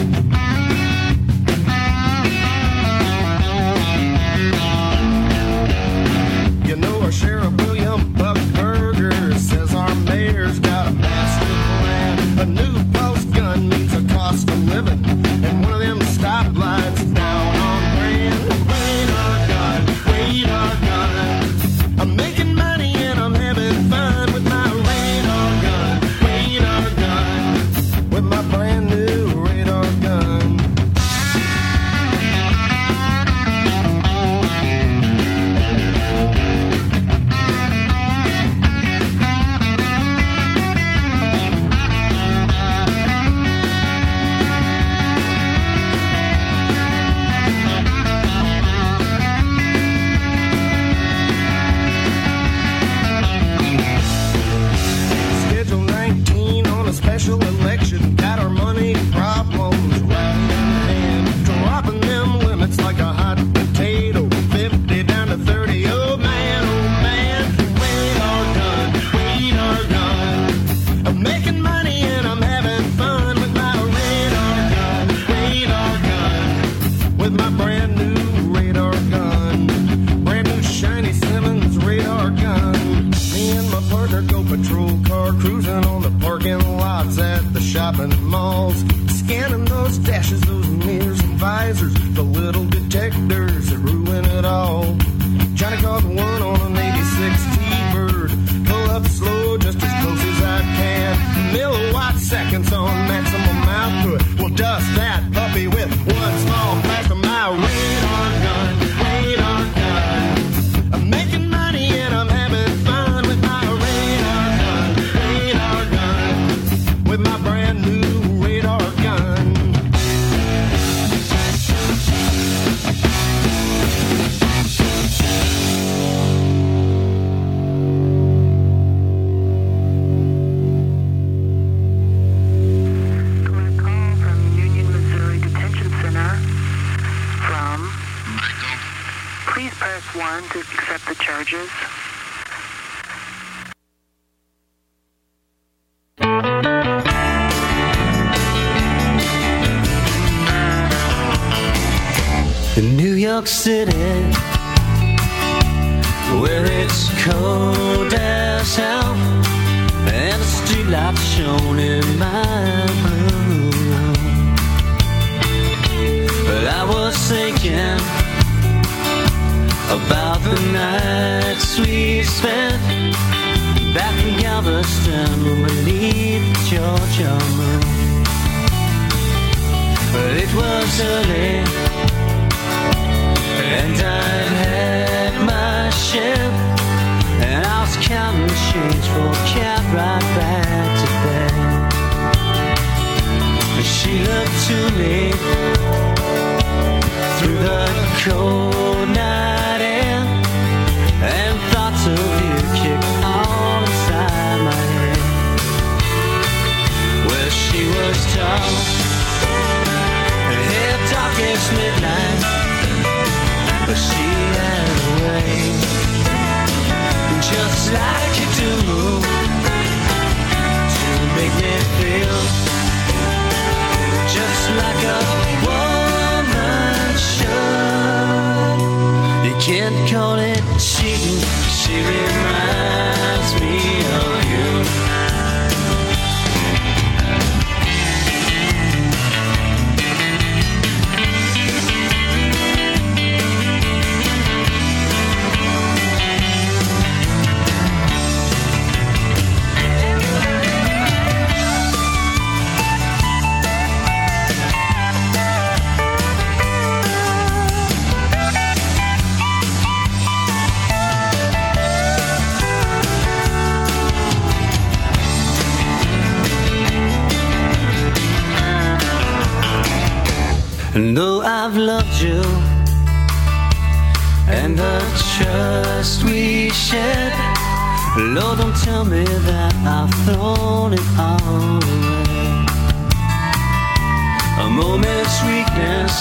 You know our Sheriff William Buckberger says our mayor's got a master plan. A new post gun means a cost of living, and one of them stoplights down on Grand. Radar gun, radar gun. I'm making money and I'm having fun with my radar gun, radar gun. With my brand new radar gun. Schedule nineteen on a special election. Got our money problems right in hand. Dropping them limits like a hot potato. fifty down to thirty. Oh man, oh man. Radar gun, radar gun. I'm making money and I'm having fun with my radar gun, radar gun. With my brand new radar gun. Brand new shiny Simmons radar gun. Me and my partner go patrol car cruising on the parking lots at the shopping malls. Scanning those dashes, those mirrors and visors. The little detectors that ruin it all. Trying to call the one on an eighty-six T-Bird. Pull up slow just as close as I can. Milliwatt seconds on maximum output. We'll dust that puppy with one small blast of my radar gun, radar gun. I'm making money and I'm having fun with my radar gun, radar gun. With my brand new radar gun. Got a call from Union, Missouri Detention Center from... Please press one to accept the charges. In New York City, where it's cold as hell, and the streetlights shone in my blue room. But I was thinking about the nights we spent back in Galveston beneath the Georgia moon. But it was early, and I'd had my share, and I was counting change for a cab right back to bed. And she looked to me through the cold night in, and thoughts of you kick all inside my head. Well, she was tall, her hair dark as midnight, but she had a way, just like you do, to make me feel just like a woman should. You can't call it cheating, she reminds me of you. And though I've loved you, and the trust we shared, Lord, don't tell me that I've thrown it all away. A moment's weakness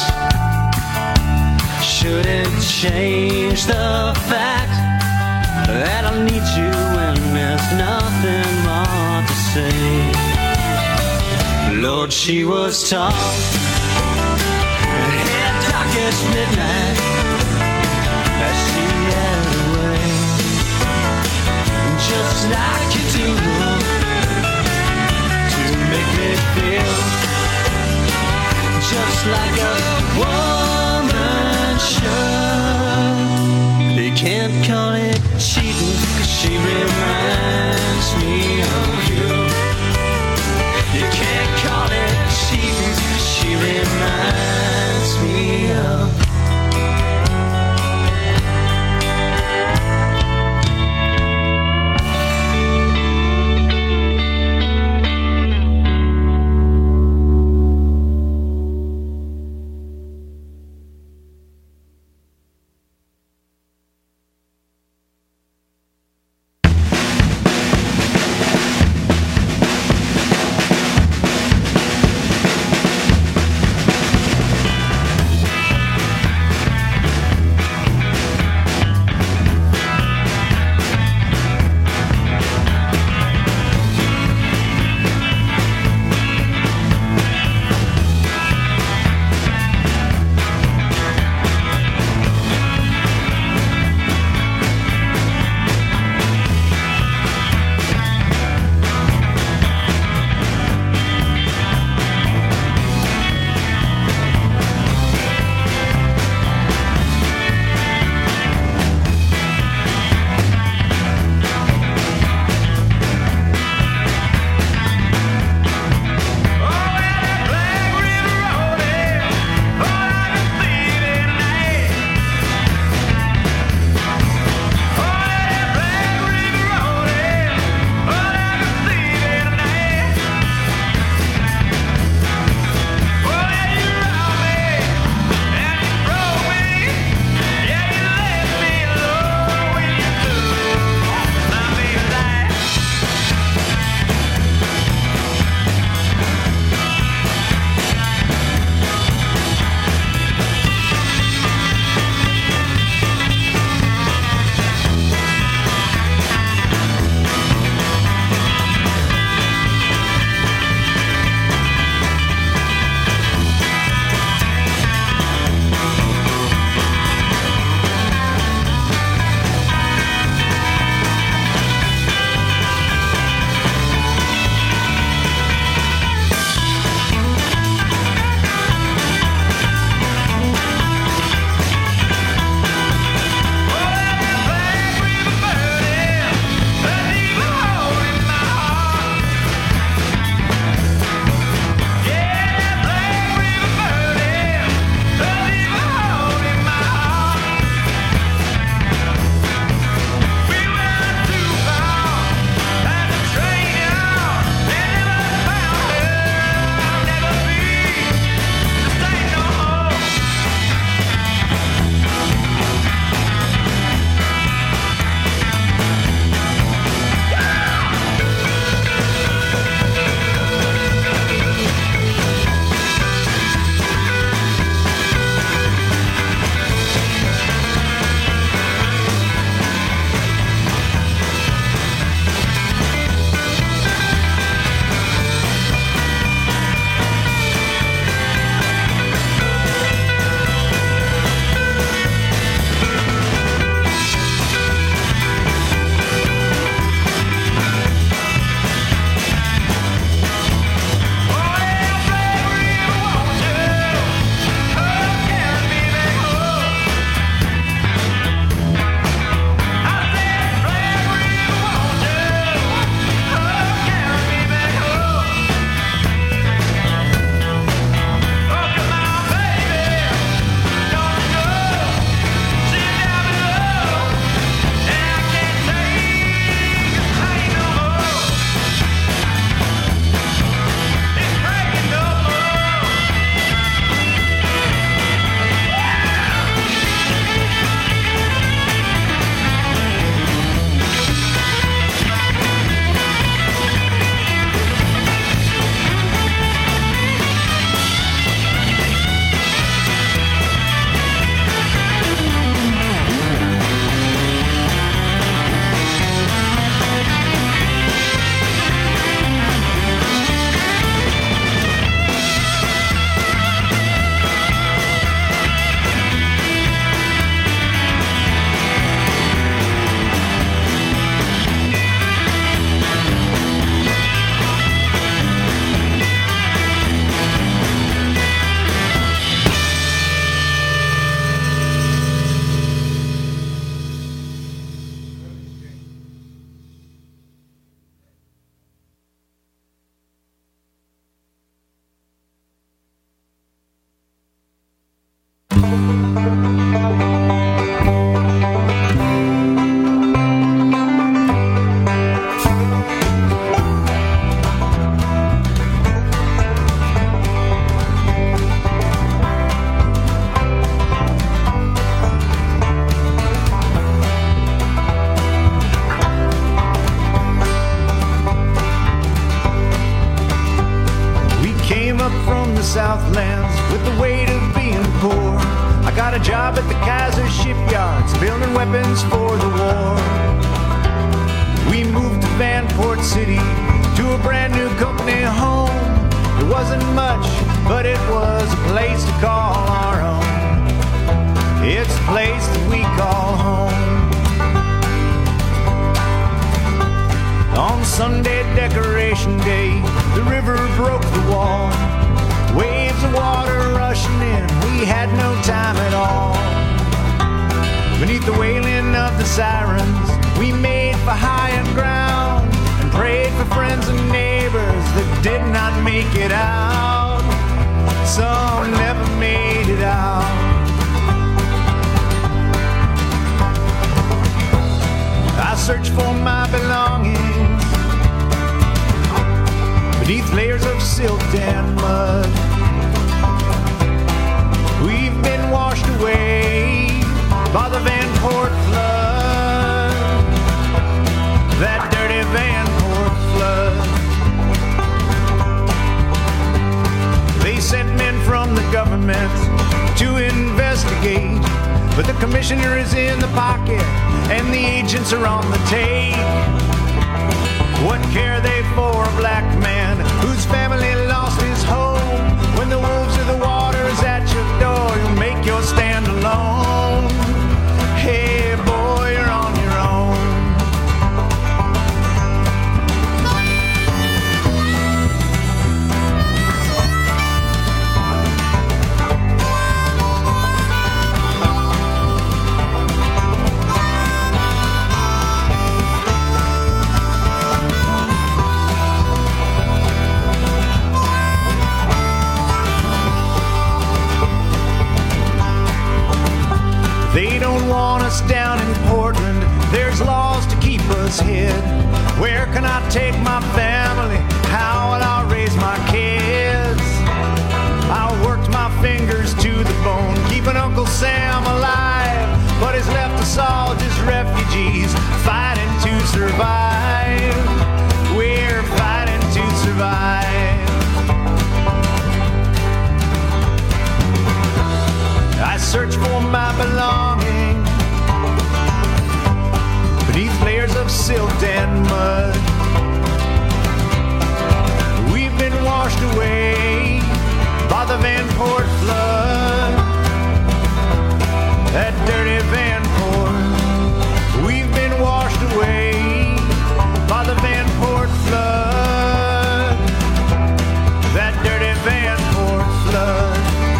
shouldn't change the fact that I need you when there's nothing more to say. Lord, she was tall, darkest midnight, as she had a way, just like you do, to make me feel just like a woman should. You can't call it cheating, 'cause she reminds me of you. You can't call it cheating, 'cause she reminds me of. the Southlands with the weight of being poor. I got a job at the Kaiser shipyards, building weapons for the war. We moved to Vanport City, to a brand new company home. It wasn't much, but it was a place to call our own. It's a place that we call home. On Sunday decoration day, the river broke the wall. Waves of water rushing in, we had no time at all. Beneath the wailing of the sirens, we made for higher ground and prayed for friends and neighbors that did not make it out. Some never made it out. I searched for my belongings beneath layers of silt and mud. We've been washed away by the Vanport flood, that dirty Vanport flood. They sent men from the government to investigate, but the commissioner is in the pocket and the agents are on the take. What care they for a black man whose family lost his home? When the wolves of the water's at your door, you'll make your stand alone. Hey boy, you're on your own. They don't want us down in Portland. There's laws to keep us hid. Where can I take my family? How will I raise my kids? I worked my fingers to the bone, keeping Uncle Sam alive, but he's left us all just refugees, fighting to survive. We're fighting to survive. I search for my belongings beneath layers of silt and mud. We've been washed away by the Vanport flood, that dirty Vanport. We've been washed away by the Vanport flood, that dirty Vanport flood.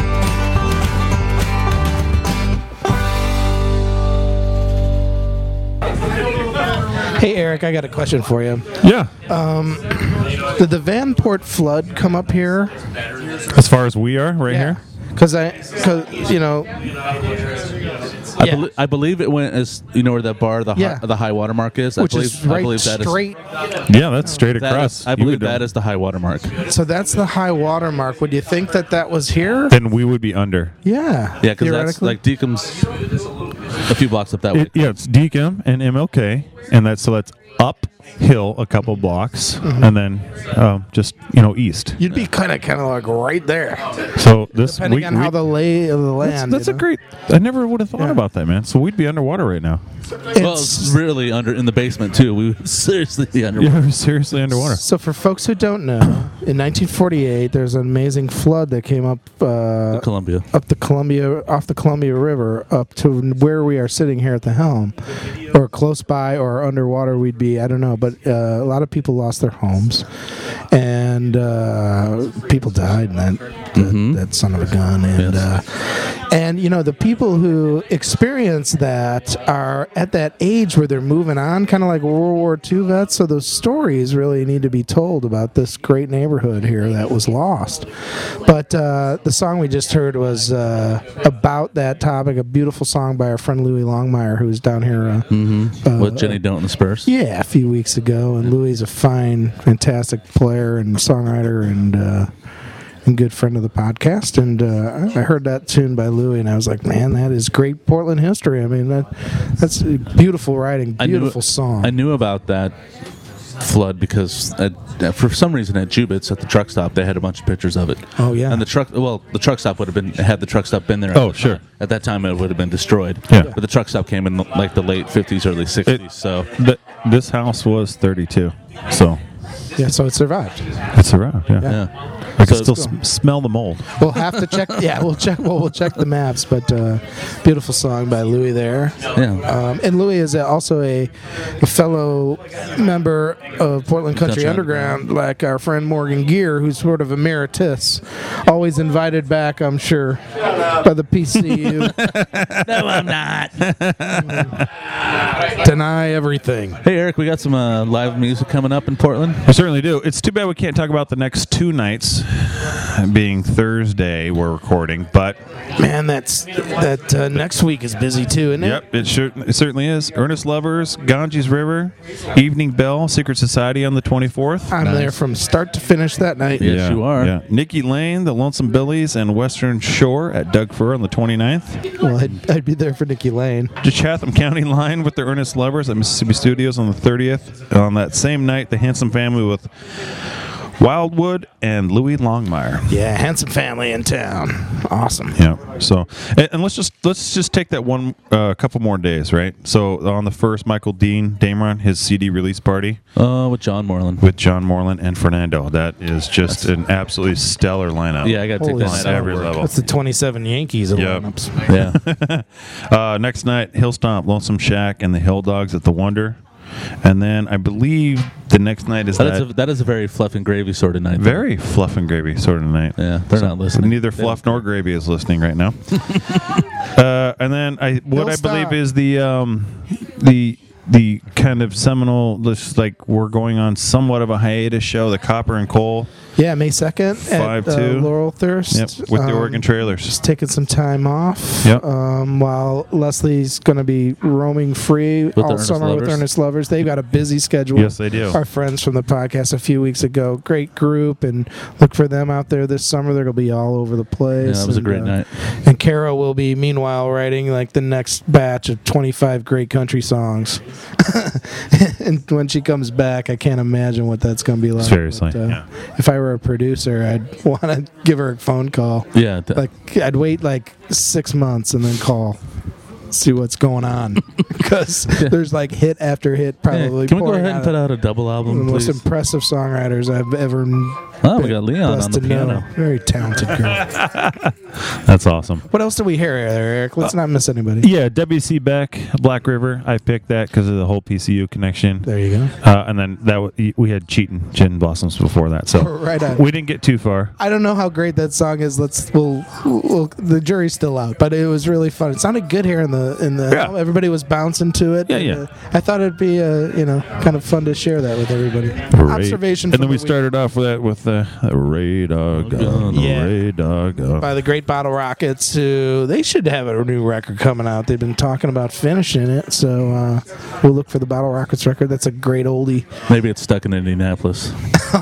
Hey, Eric, I got a question for you. Yeah. Um, did the Vanport flood come up here? As far as we are right here? Because I, cause, you know, I, Yeah. belie- I believe it went as you know where that bar, the Yeah. high, the high water mark is. I which believe, is right I believe that is straight. Yeah, that's straight that across. is- I You believe would, uh, that is the high water mark. So that's the high water mark. Would you think that that was here? Then we would be under. Yeah. Yeah, because that's theoretically. like Deacom's a few blocks up that way. It, yeah, it's Deacon and M L K, and that's so that's uphill a couple blocks, Mm-hmm. and then um, just you know east. You'd be kind of, kind of like right there, So this depending we, on we- how the lay of the land. that's, that's you a know? great. I never would have thought Yeah. about that, man. So we'd be underwater right now. Well, It's- it's really under in the basement too. We would seriously be under. Yeah, we're seriously underwater. So for folks who don't know, in nineteen forty-eight, there's an amazing flood that came up uh, Columbia. up the Columbia, off the Columbia River, up to where we are sitting here at the helm, or close by, or underwater we'd be. I don't know, but uh, a lot of people lost their homes, and uh, people died in that, that Mhm. that son of a gun. And uh, and you know the people who experience that are at that age where they're moving on, kind of like World War Two vets. So those stories really need to be told about this great neighborhood here that was lost. But uh, the song we just heard was uh, about that topic. A beautiful song by our friend Louis Longmire, who's down here. Uh, Mm-hmm. With Jenny Don't and the Spurs. yeah, a few weeks ago, and Louis is a fine, fantastic player and songwriter, and uh, and good friend of the podcast. And uh, I heard that tune by Louis, and I was like, man, that is great Portland history. I mean, that that's beautiful writing, I knew- beautiful song. I knew about that flood because at, uh, for some reason at Jubit's at the truck stop they had a bunch of pictures of it. Oh, yeah. And the truck, well, the truck stop would have been had the truck stop been there. At Oh, the sure. time. At that time, it would have been destroyed. Yeah. But the truck stop came in like the late fifties, early sixties. It- So Th- this house was thirty-two, so Yeah, so it survived. it's around. Yeah, yeah. I can So- still sm- smell the mold. We'll have to check. Yeah, we'll check. Well, we'll check the maps. But uh, beautiful song by Louis there. Yeah. Um, and Louis is also a, a fellow member of Portland Country, Country Underground, Underground. like our friend Morgan Gear, who's sort of emeritus, always invited back, I'm sure, by the P C U. No, I'm not. Deny everything. Hey, Eric, we got some uh, live music coming up in Portland. We certainly do. It's too bad we can't talk about the next two nights, being Thursday we're recording, but Man, that's that uh, next week is busy too, isn't it? yep, it, sure, it certainly is. Earnest Lovers, Ganges River, Evening Bell, Secret Society on the twenty-fourth. I'm there from start to finish that night. Yes, you are. Yeah. Nikki Lane, the Lonesome Billies, and Western Shore at Doug Fur on the twenty-ninth. Well, I'd, I'd be there for Nikki Lane. The Chatham County Line with the Earnest Lovers at Mississippi Studios on the thirtieth. On that same night, the Handsome Family with Wildwood and Louis Longmire. Yeah, handsome family in town. Awesome. Yeah. So, and, and let's just let's just take that one uh, couple more days, right? So on the first, Michael Dean Dameron, his C D release party Uh, with John Moreland. with John Moreland and Fernando. That is just an absolutely stellar lineup. Yeah, I got to take Holy that on night smokes. every off work. level. That's the twenty-seven Yankees of Yep. lineups. Yeah. Uh, next night, Hill Stomp, Lonesome Shack, and the Hill Dogs at the Wonder. And then I believe the next night is That that, is, a, that is a very fluff and gravy sort of night. very fluff and gravy sort of night. Yeah, they're not listening. Neither They fluff don't- nor gravy is listening right now. uh, and then I what Hill I believe Stomp. is the um, the the kind of seminal, just like we're going on somewhat of a hiatus show, the Copper and Coal. Yeah, May second Five at uh, two. Laurel Thirst. Yep, with the Um, Oregon Trailers. Just taking some time off. Yep. Um, while Leslie's going to be roaming free the all Earnest summer with Lovers. Earnest Lovers. They've got a busy schedule. Yes, they do. Our friends from the podcast a few weeks ago. Great group, and look for them out there this summer. They're going to be all over the place. Yeah, it was a and, great uh, night. And Kara will be, meanwhile, writing like the next batch of twenty-five great country songs. And when she comes back, I can't imagine what that's going to be like. Seriously, But, uh, yeah. If I were a producer, I'd want to give her a phone call. Yeah. th- Like I'd wait like six months and then call, see what's going on, because there's like hit after hit. Hey, Probably. can we go pouring ahead and out put of out a double one of album, the most please? impressive songwriters I've ever. Oh, we been got Leon blessed on the to know. piano. Very talented girl. That's awesome. What else did we hear there, Eric? Let's not miss anybody. Yeah, W C Beck, Black River. I picked that because of the whole P C U connection. There you go. Uh, and then that w- we had Cheatin' Gin Blossoms before that, so Right on. we didn't get too far. I don't know how great that song is. Let's we'll, we'll the jury's still out, but it was really fun. It sounded good here in the in the. Yeah. Everybody was bouncing to it. Yeah, and, yeah. uh, I thought it'd be uh, you know kind of fun to share that with everybody. Great. Observation. And from then we the week. started off with that with uh, Ray Dog, uh, Yeah. Ray Dog. Uh, by the Great Bottle Rockets, who they should have a new record coming out. They've been talking about finishing it, so uh, we'll look for the Bottle Rockets record. That's a great oldie. Maybe it's stuck in Indianapolis.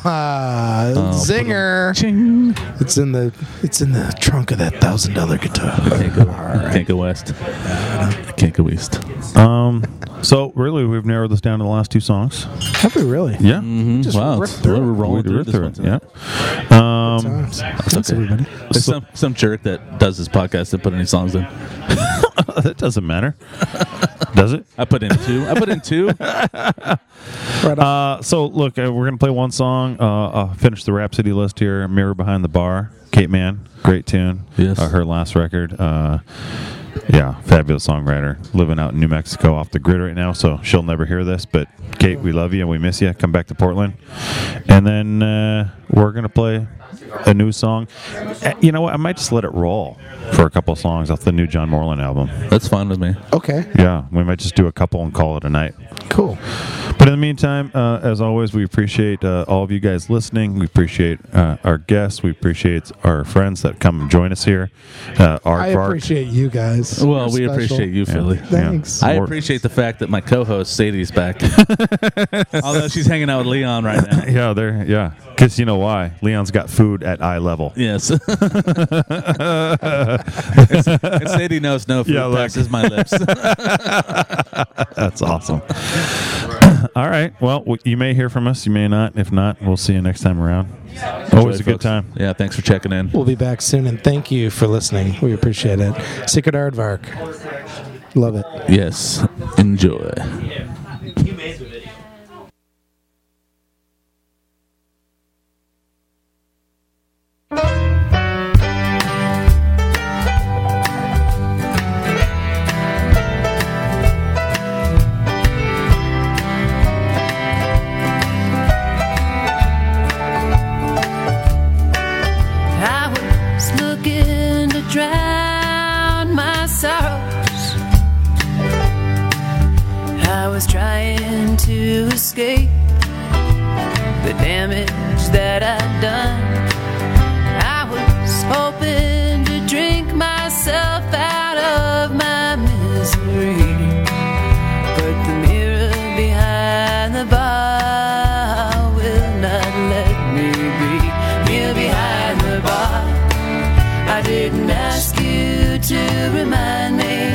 Ah, Oh, zinger! It's in the it's in the trunk of that thousand dollar guitar. Can't go, can't go west. Can't go east. um, so really, we've narrowed this down to the last two songs. Have we really? Yeah, Mm-hmm. Just Wow, rip it's- through we're it. rolling we through went this through one it. tonight. Yeah. Um, Times. Thanks, everybody. There's some some jerk that does this podcast that put any songs in. that doesn't matter, does it? I put in two. I put in two. Right on. Uh, so look, uh, we're gonna play one song. Uh, I'll finish the Rhapsody list here. Mirror Behind the Bar, Kate Mann, great tune. Yes. uh, her last record. Uh, yeah, fabulous songwriter. Living out in New Mexico, off the grid right now. So she'll never hear this, but Kate, we love you and we miss you. Come back to Portland, and then uh, we're gonna play a new song. Uh, You know what? I might just let it roll for a couple of songs off the new John Moreland album. That's fine with me. Okay, Yeah, we might just do a couple and call it a night. cool. But in the meantime, uh, as always, we appreciate uh, all of you guys listening. We appreciate uh, our guests. We appreciate our friends that come and join us here. Uh, Art I Vark. appreciate you guys. Well, You're we special. appreciate you, Philly. Thanks. I More- appreciate the fact that my co-host Sadie's back. Although she's hanging out with Leon right now. Yeah, there. Yeah, because you know why? Leon's got food at eye level. Yes. It's- and Sadie knows no food Yeah, look. passes my lips. That's awesome. All right. Well, w- you may hear from us. You may not. If not, we'll see you next time around. Always a good folks. time. Yeah, thanks for checking in. We'll be back soon, and thank you for listening. We appreciate it. Secret Aardvark. Love it. Yes, enjoy. I was looking to drown my sorrows. I was trying to escape the damage that I'd done. I was hoping to drink myself out of my misery, but the mirror behind the bar will not let me be. Mirror behind the bar, I didn't ask you to remind me.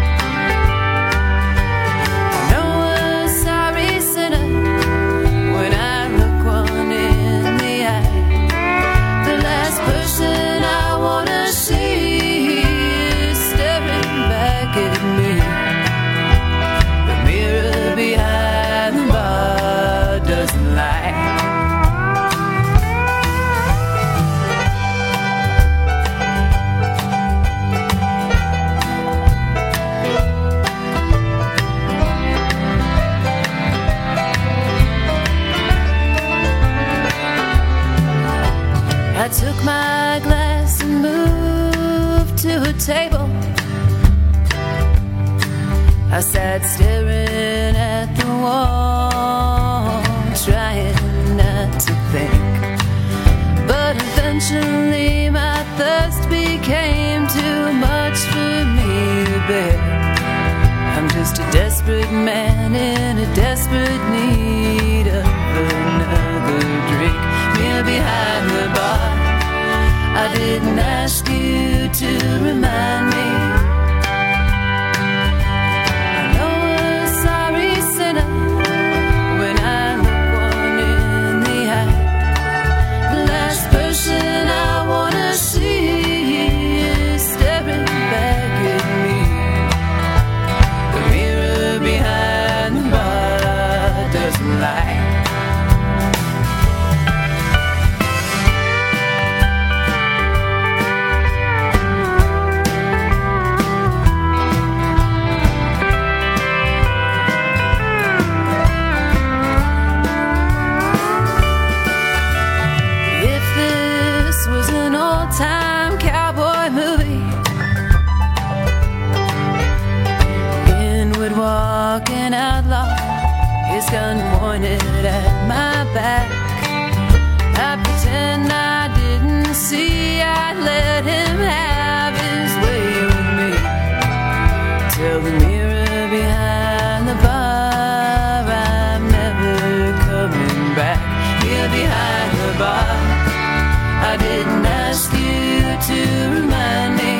No a sorry sinner when I look one in the eye. The last person I wanna see is staring back at me. The mirror behind the bar doesn't lie. I took my glass and moved to a table. I sat staring at the wall, trying not to think. But eventually my thirst became too much for me to bear. I'm just a desperate man in a desperate need of another drink. Mirror behind the bar, I didn't ask you to remind me. I know a sorry sinner when I look one in the eye. The last person I wanna see is staring back at me. The mirror behind the bar doesn't lie. If this was an old-time cowboy movie, in would walk an outlaw, his gun pointed at my back. I pretend I didn't see, I'd let him have his way with me. Tell the mirror behind the bar I'm never coming back. Here behind the bar, I didn't ask you to remind me.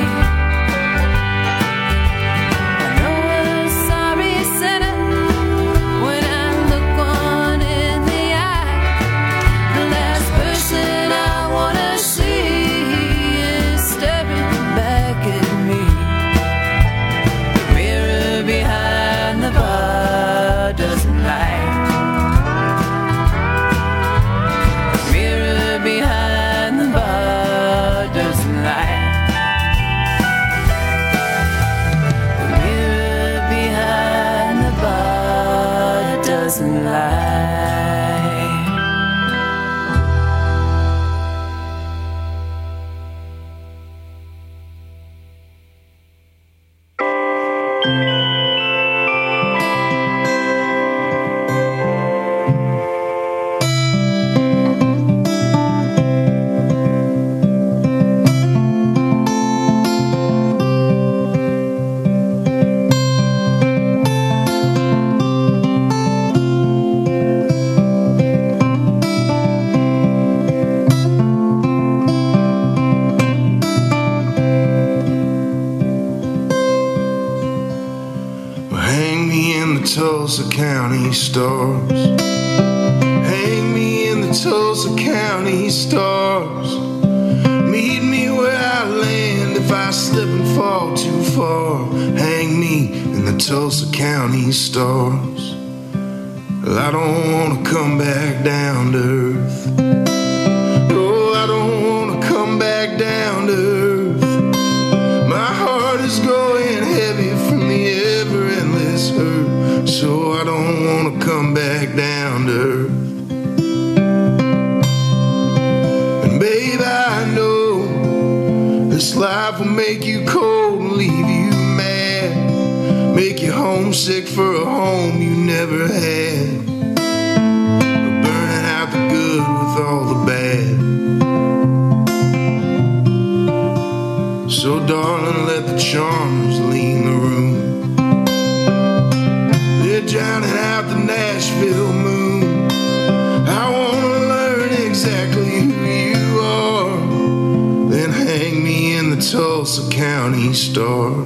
I know a sorry sinner when I look one in the eye. The last person I wanna see is staring back at me. The mirror behind the bar doesn't lie. Mirror behind the bar doesn't lie. The mirror behind the bar doesn't lie. Tulsa County stars. Hang me in the Tulsa County stars. Meet me where I land if I slip and fall too far. Hang me in the Tulsa County stars. Well, I don't wanna come back down to earth. Oh, I don't wanna come back down to earth. My heart is growing heavy from the ever endless hurt. So I don't wanna come back down to earth. And babe, I know this life will make you cold and leave you mad, make you homesick for a home you never had, burning out the good with all the bad. So darling, let the charms lean the room. They're drowning out the Nashville moon. I wanna learn exactly who you are, then hang me in the Tulsa County stars.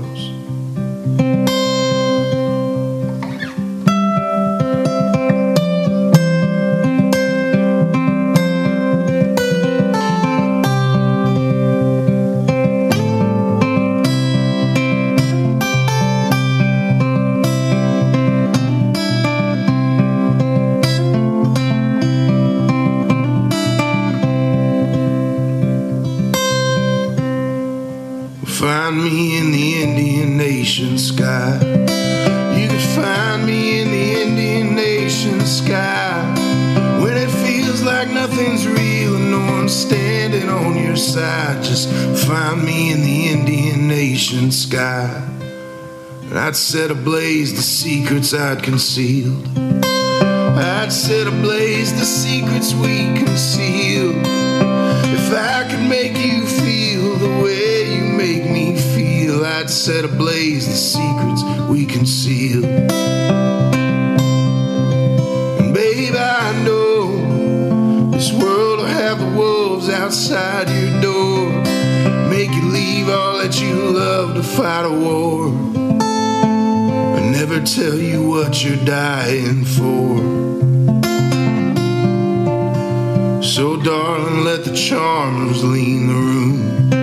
Find me in the Indian Nation sky. You can find me in the Indian Nation sky. When it feels like nothing's real and no one's standing on your side, just find me in the Indian Nation sky. And I'd set ablaze the secrets I'd concealed. I'd set ablaze the secrets we concealed. If I could make you feel the way you make me feel, I'd set ablaze the secrets we conceal. And babe, I know this world will have the wolves outside your door, make you leave all that you love to fight a war, and never tell you what you're dying for. So darling, let the charms lean the room.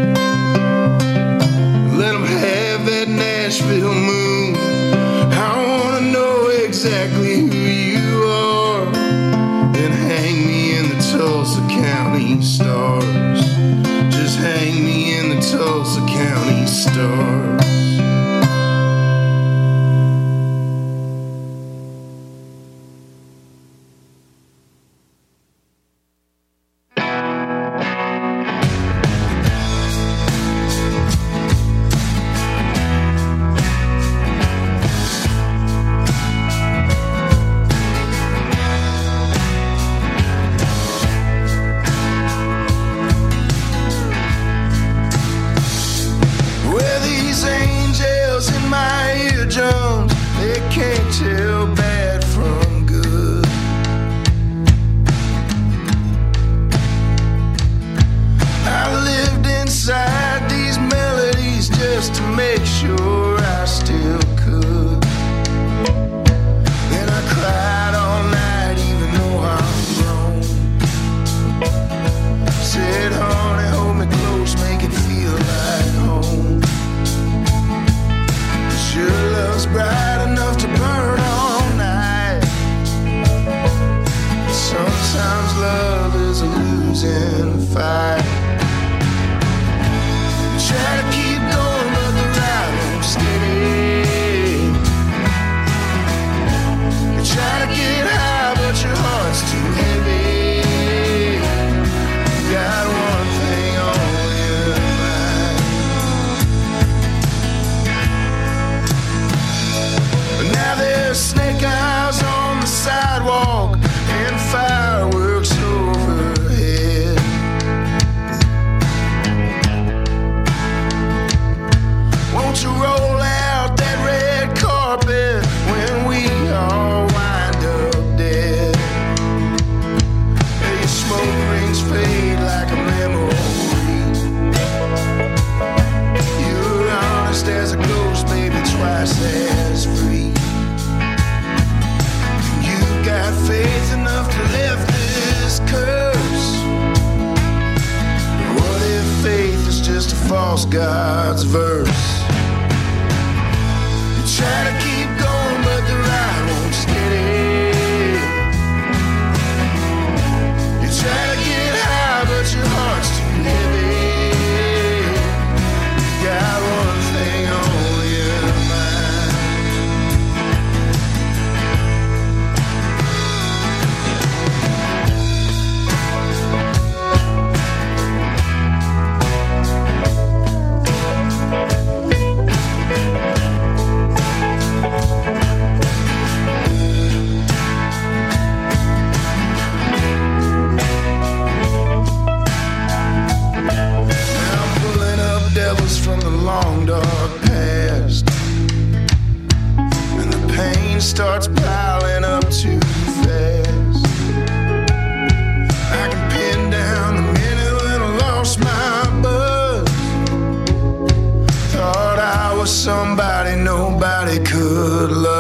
Let them have that Nashville moon. I wanna know exactly who you are, then hang me in the Tulsa County stars. Just hang me in the Tulsa County stars. false god's verse. You try to keep going, but the ride won't steady. You try to get high, but your heart's too heavy. You got one thing on your mind. From the long dark past, and the pain starts piling up too fast. I can pin down the minute when I lost my buzz. Thought I was somebody nobody could love.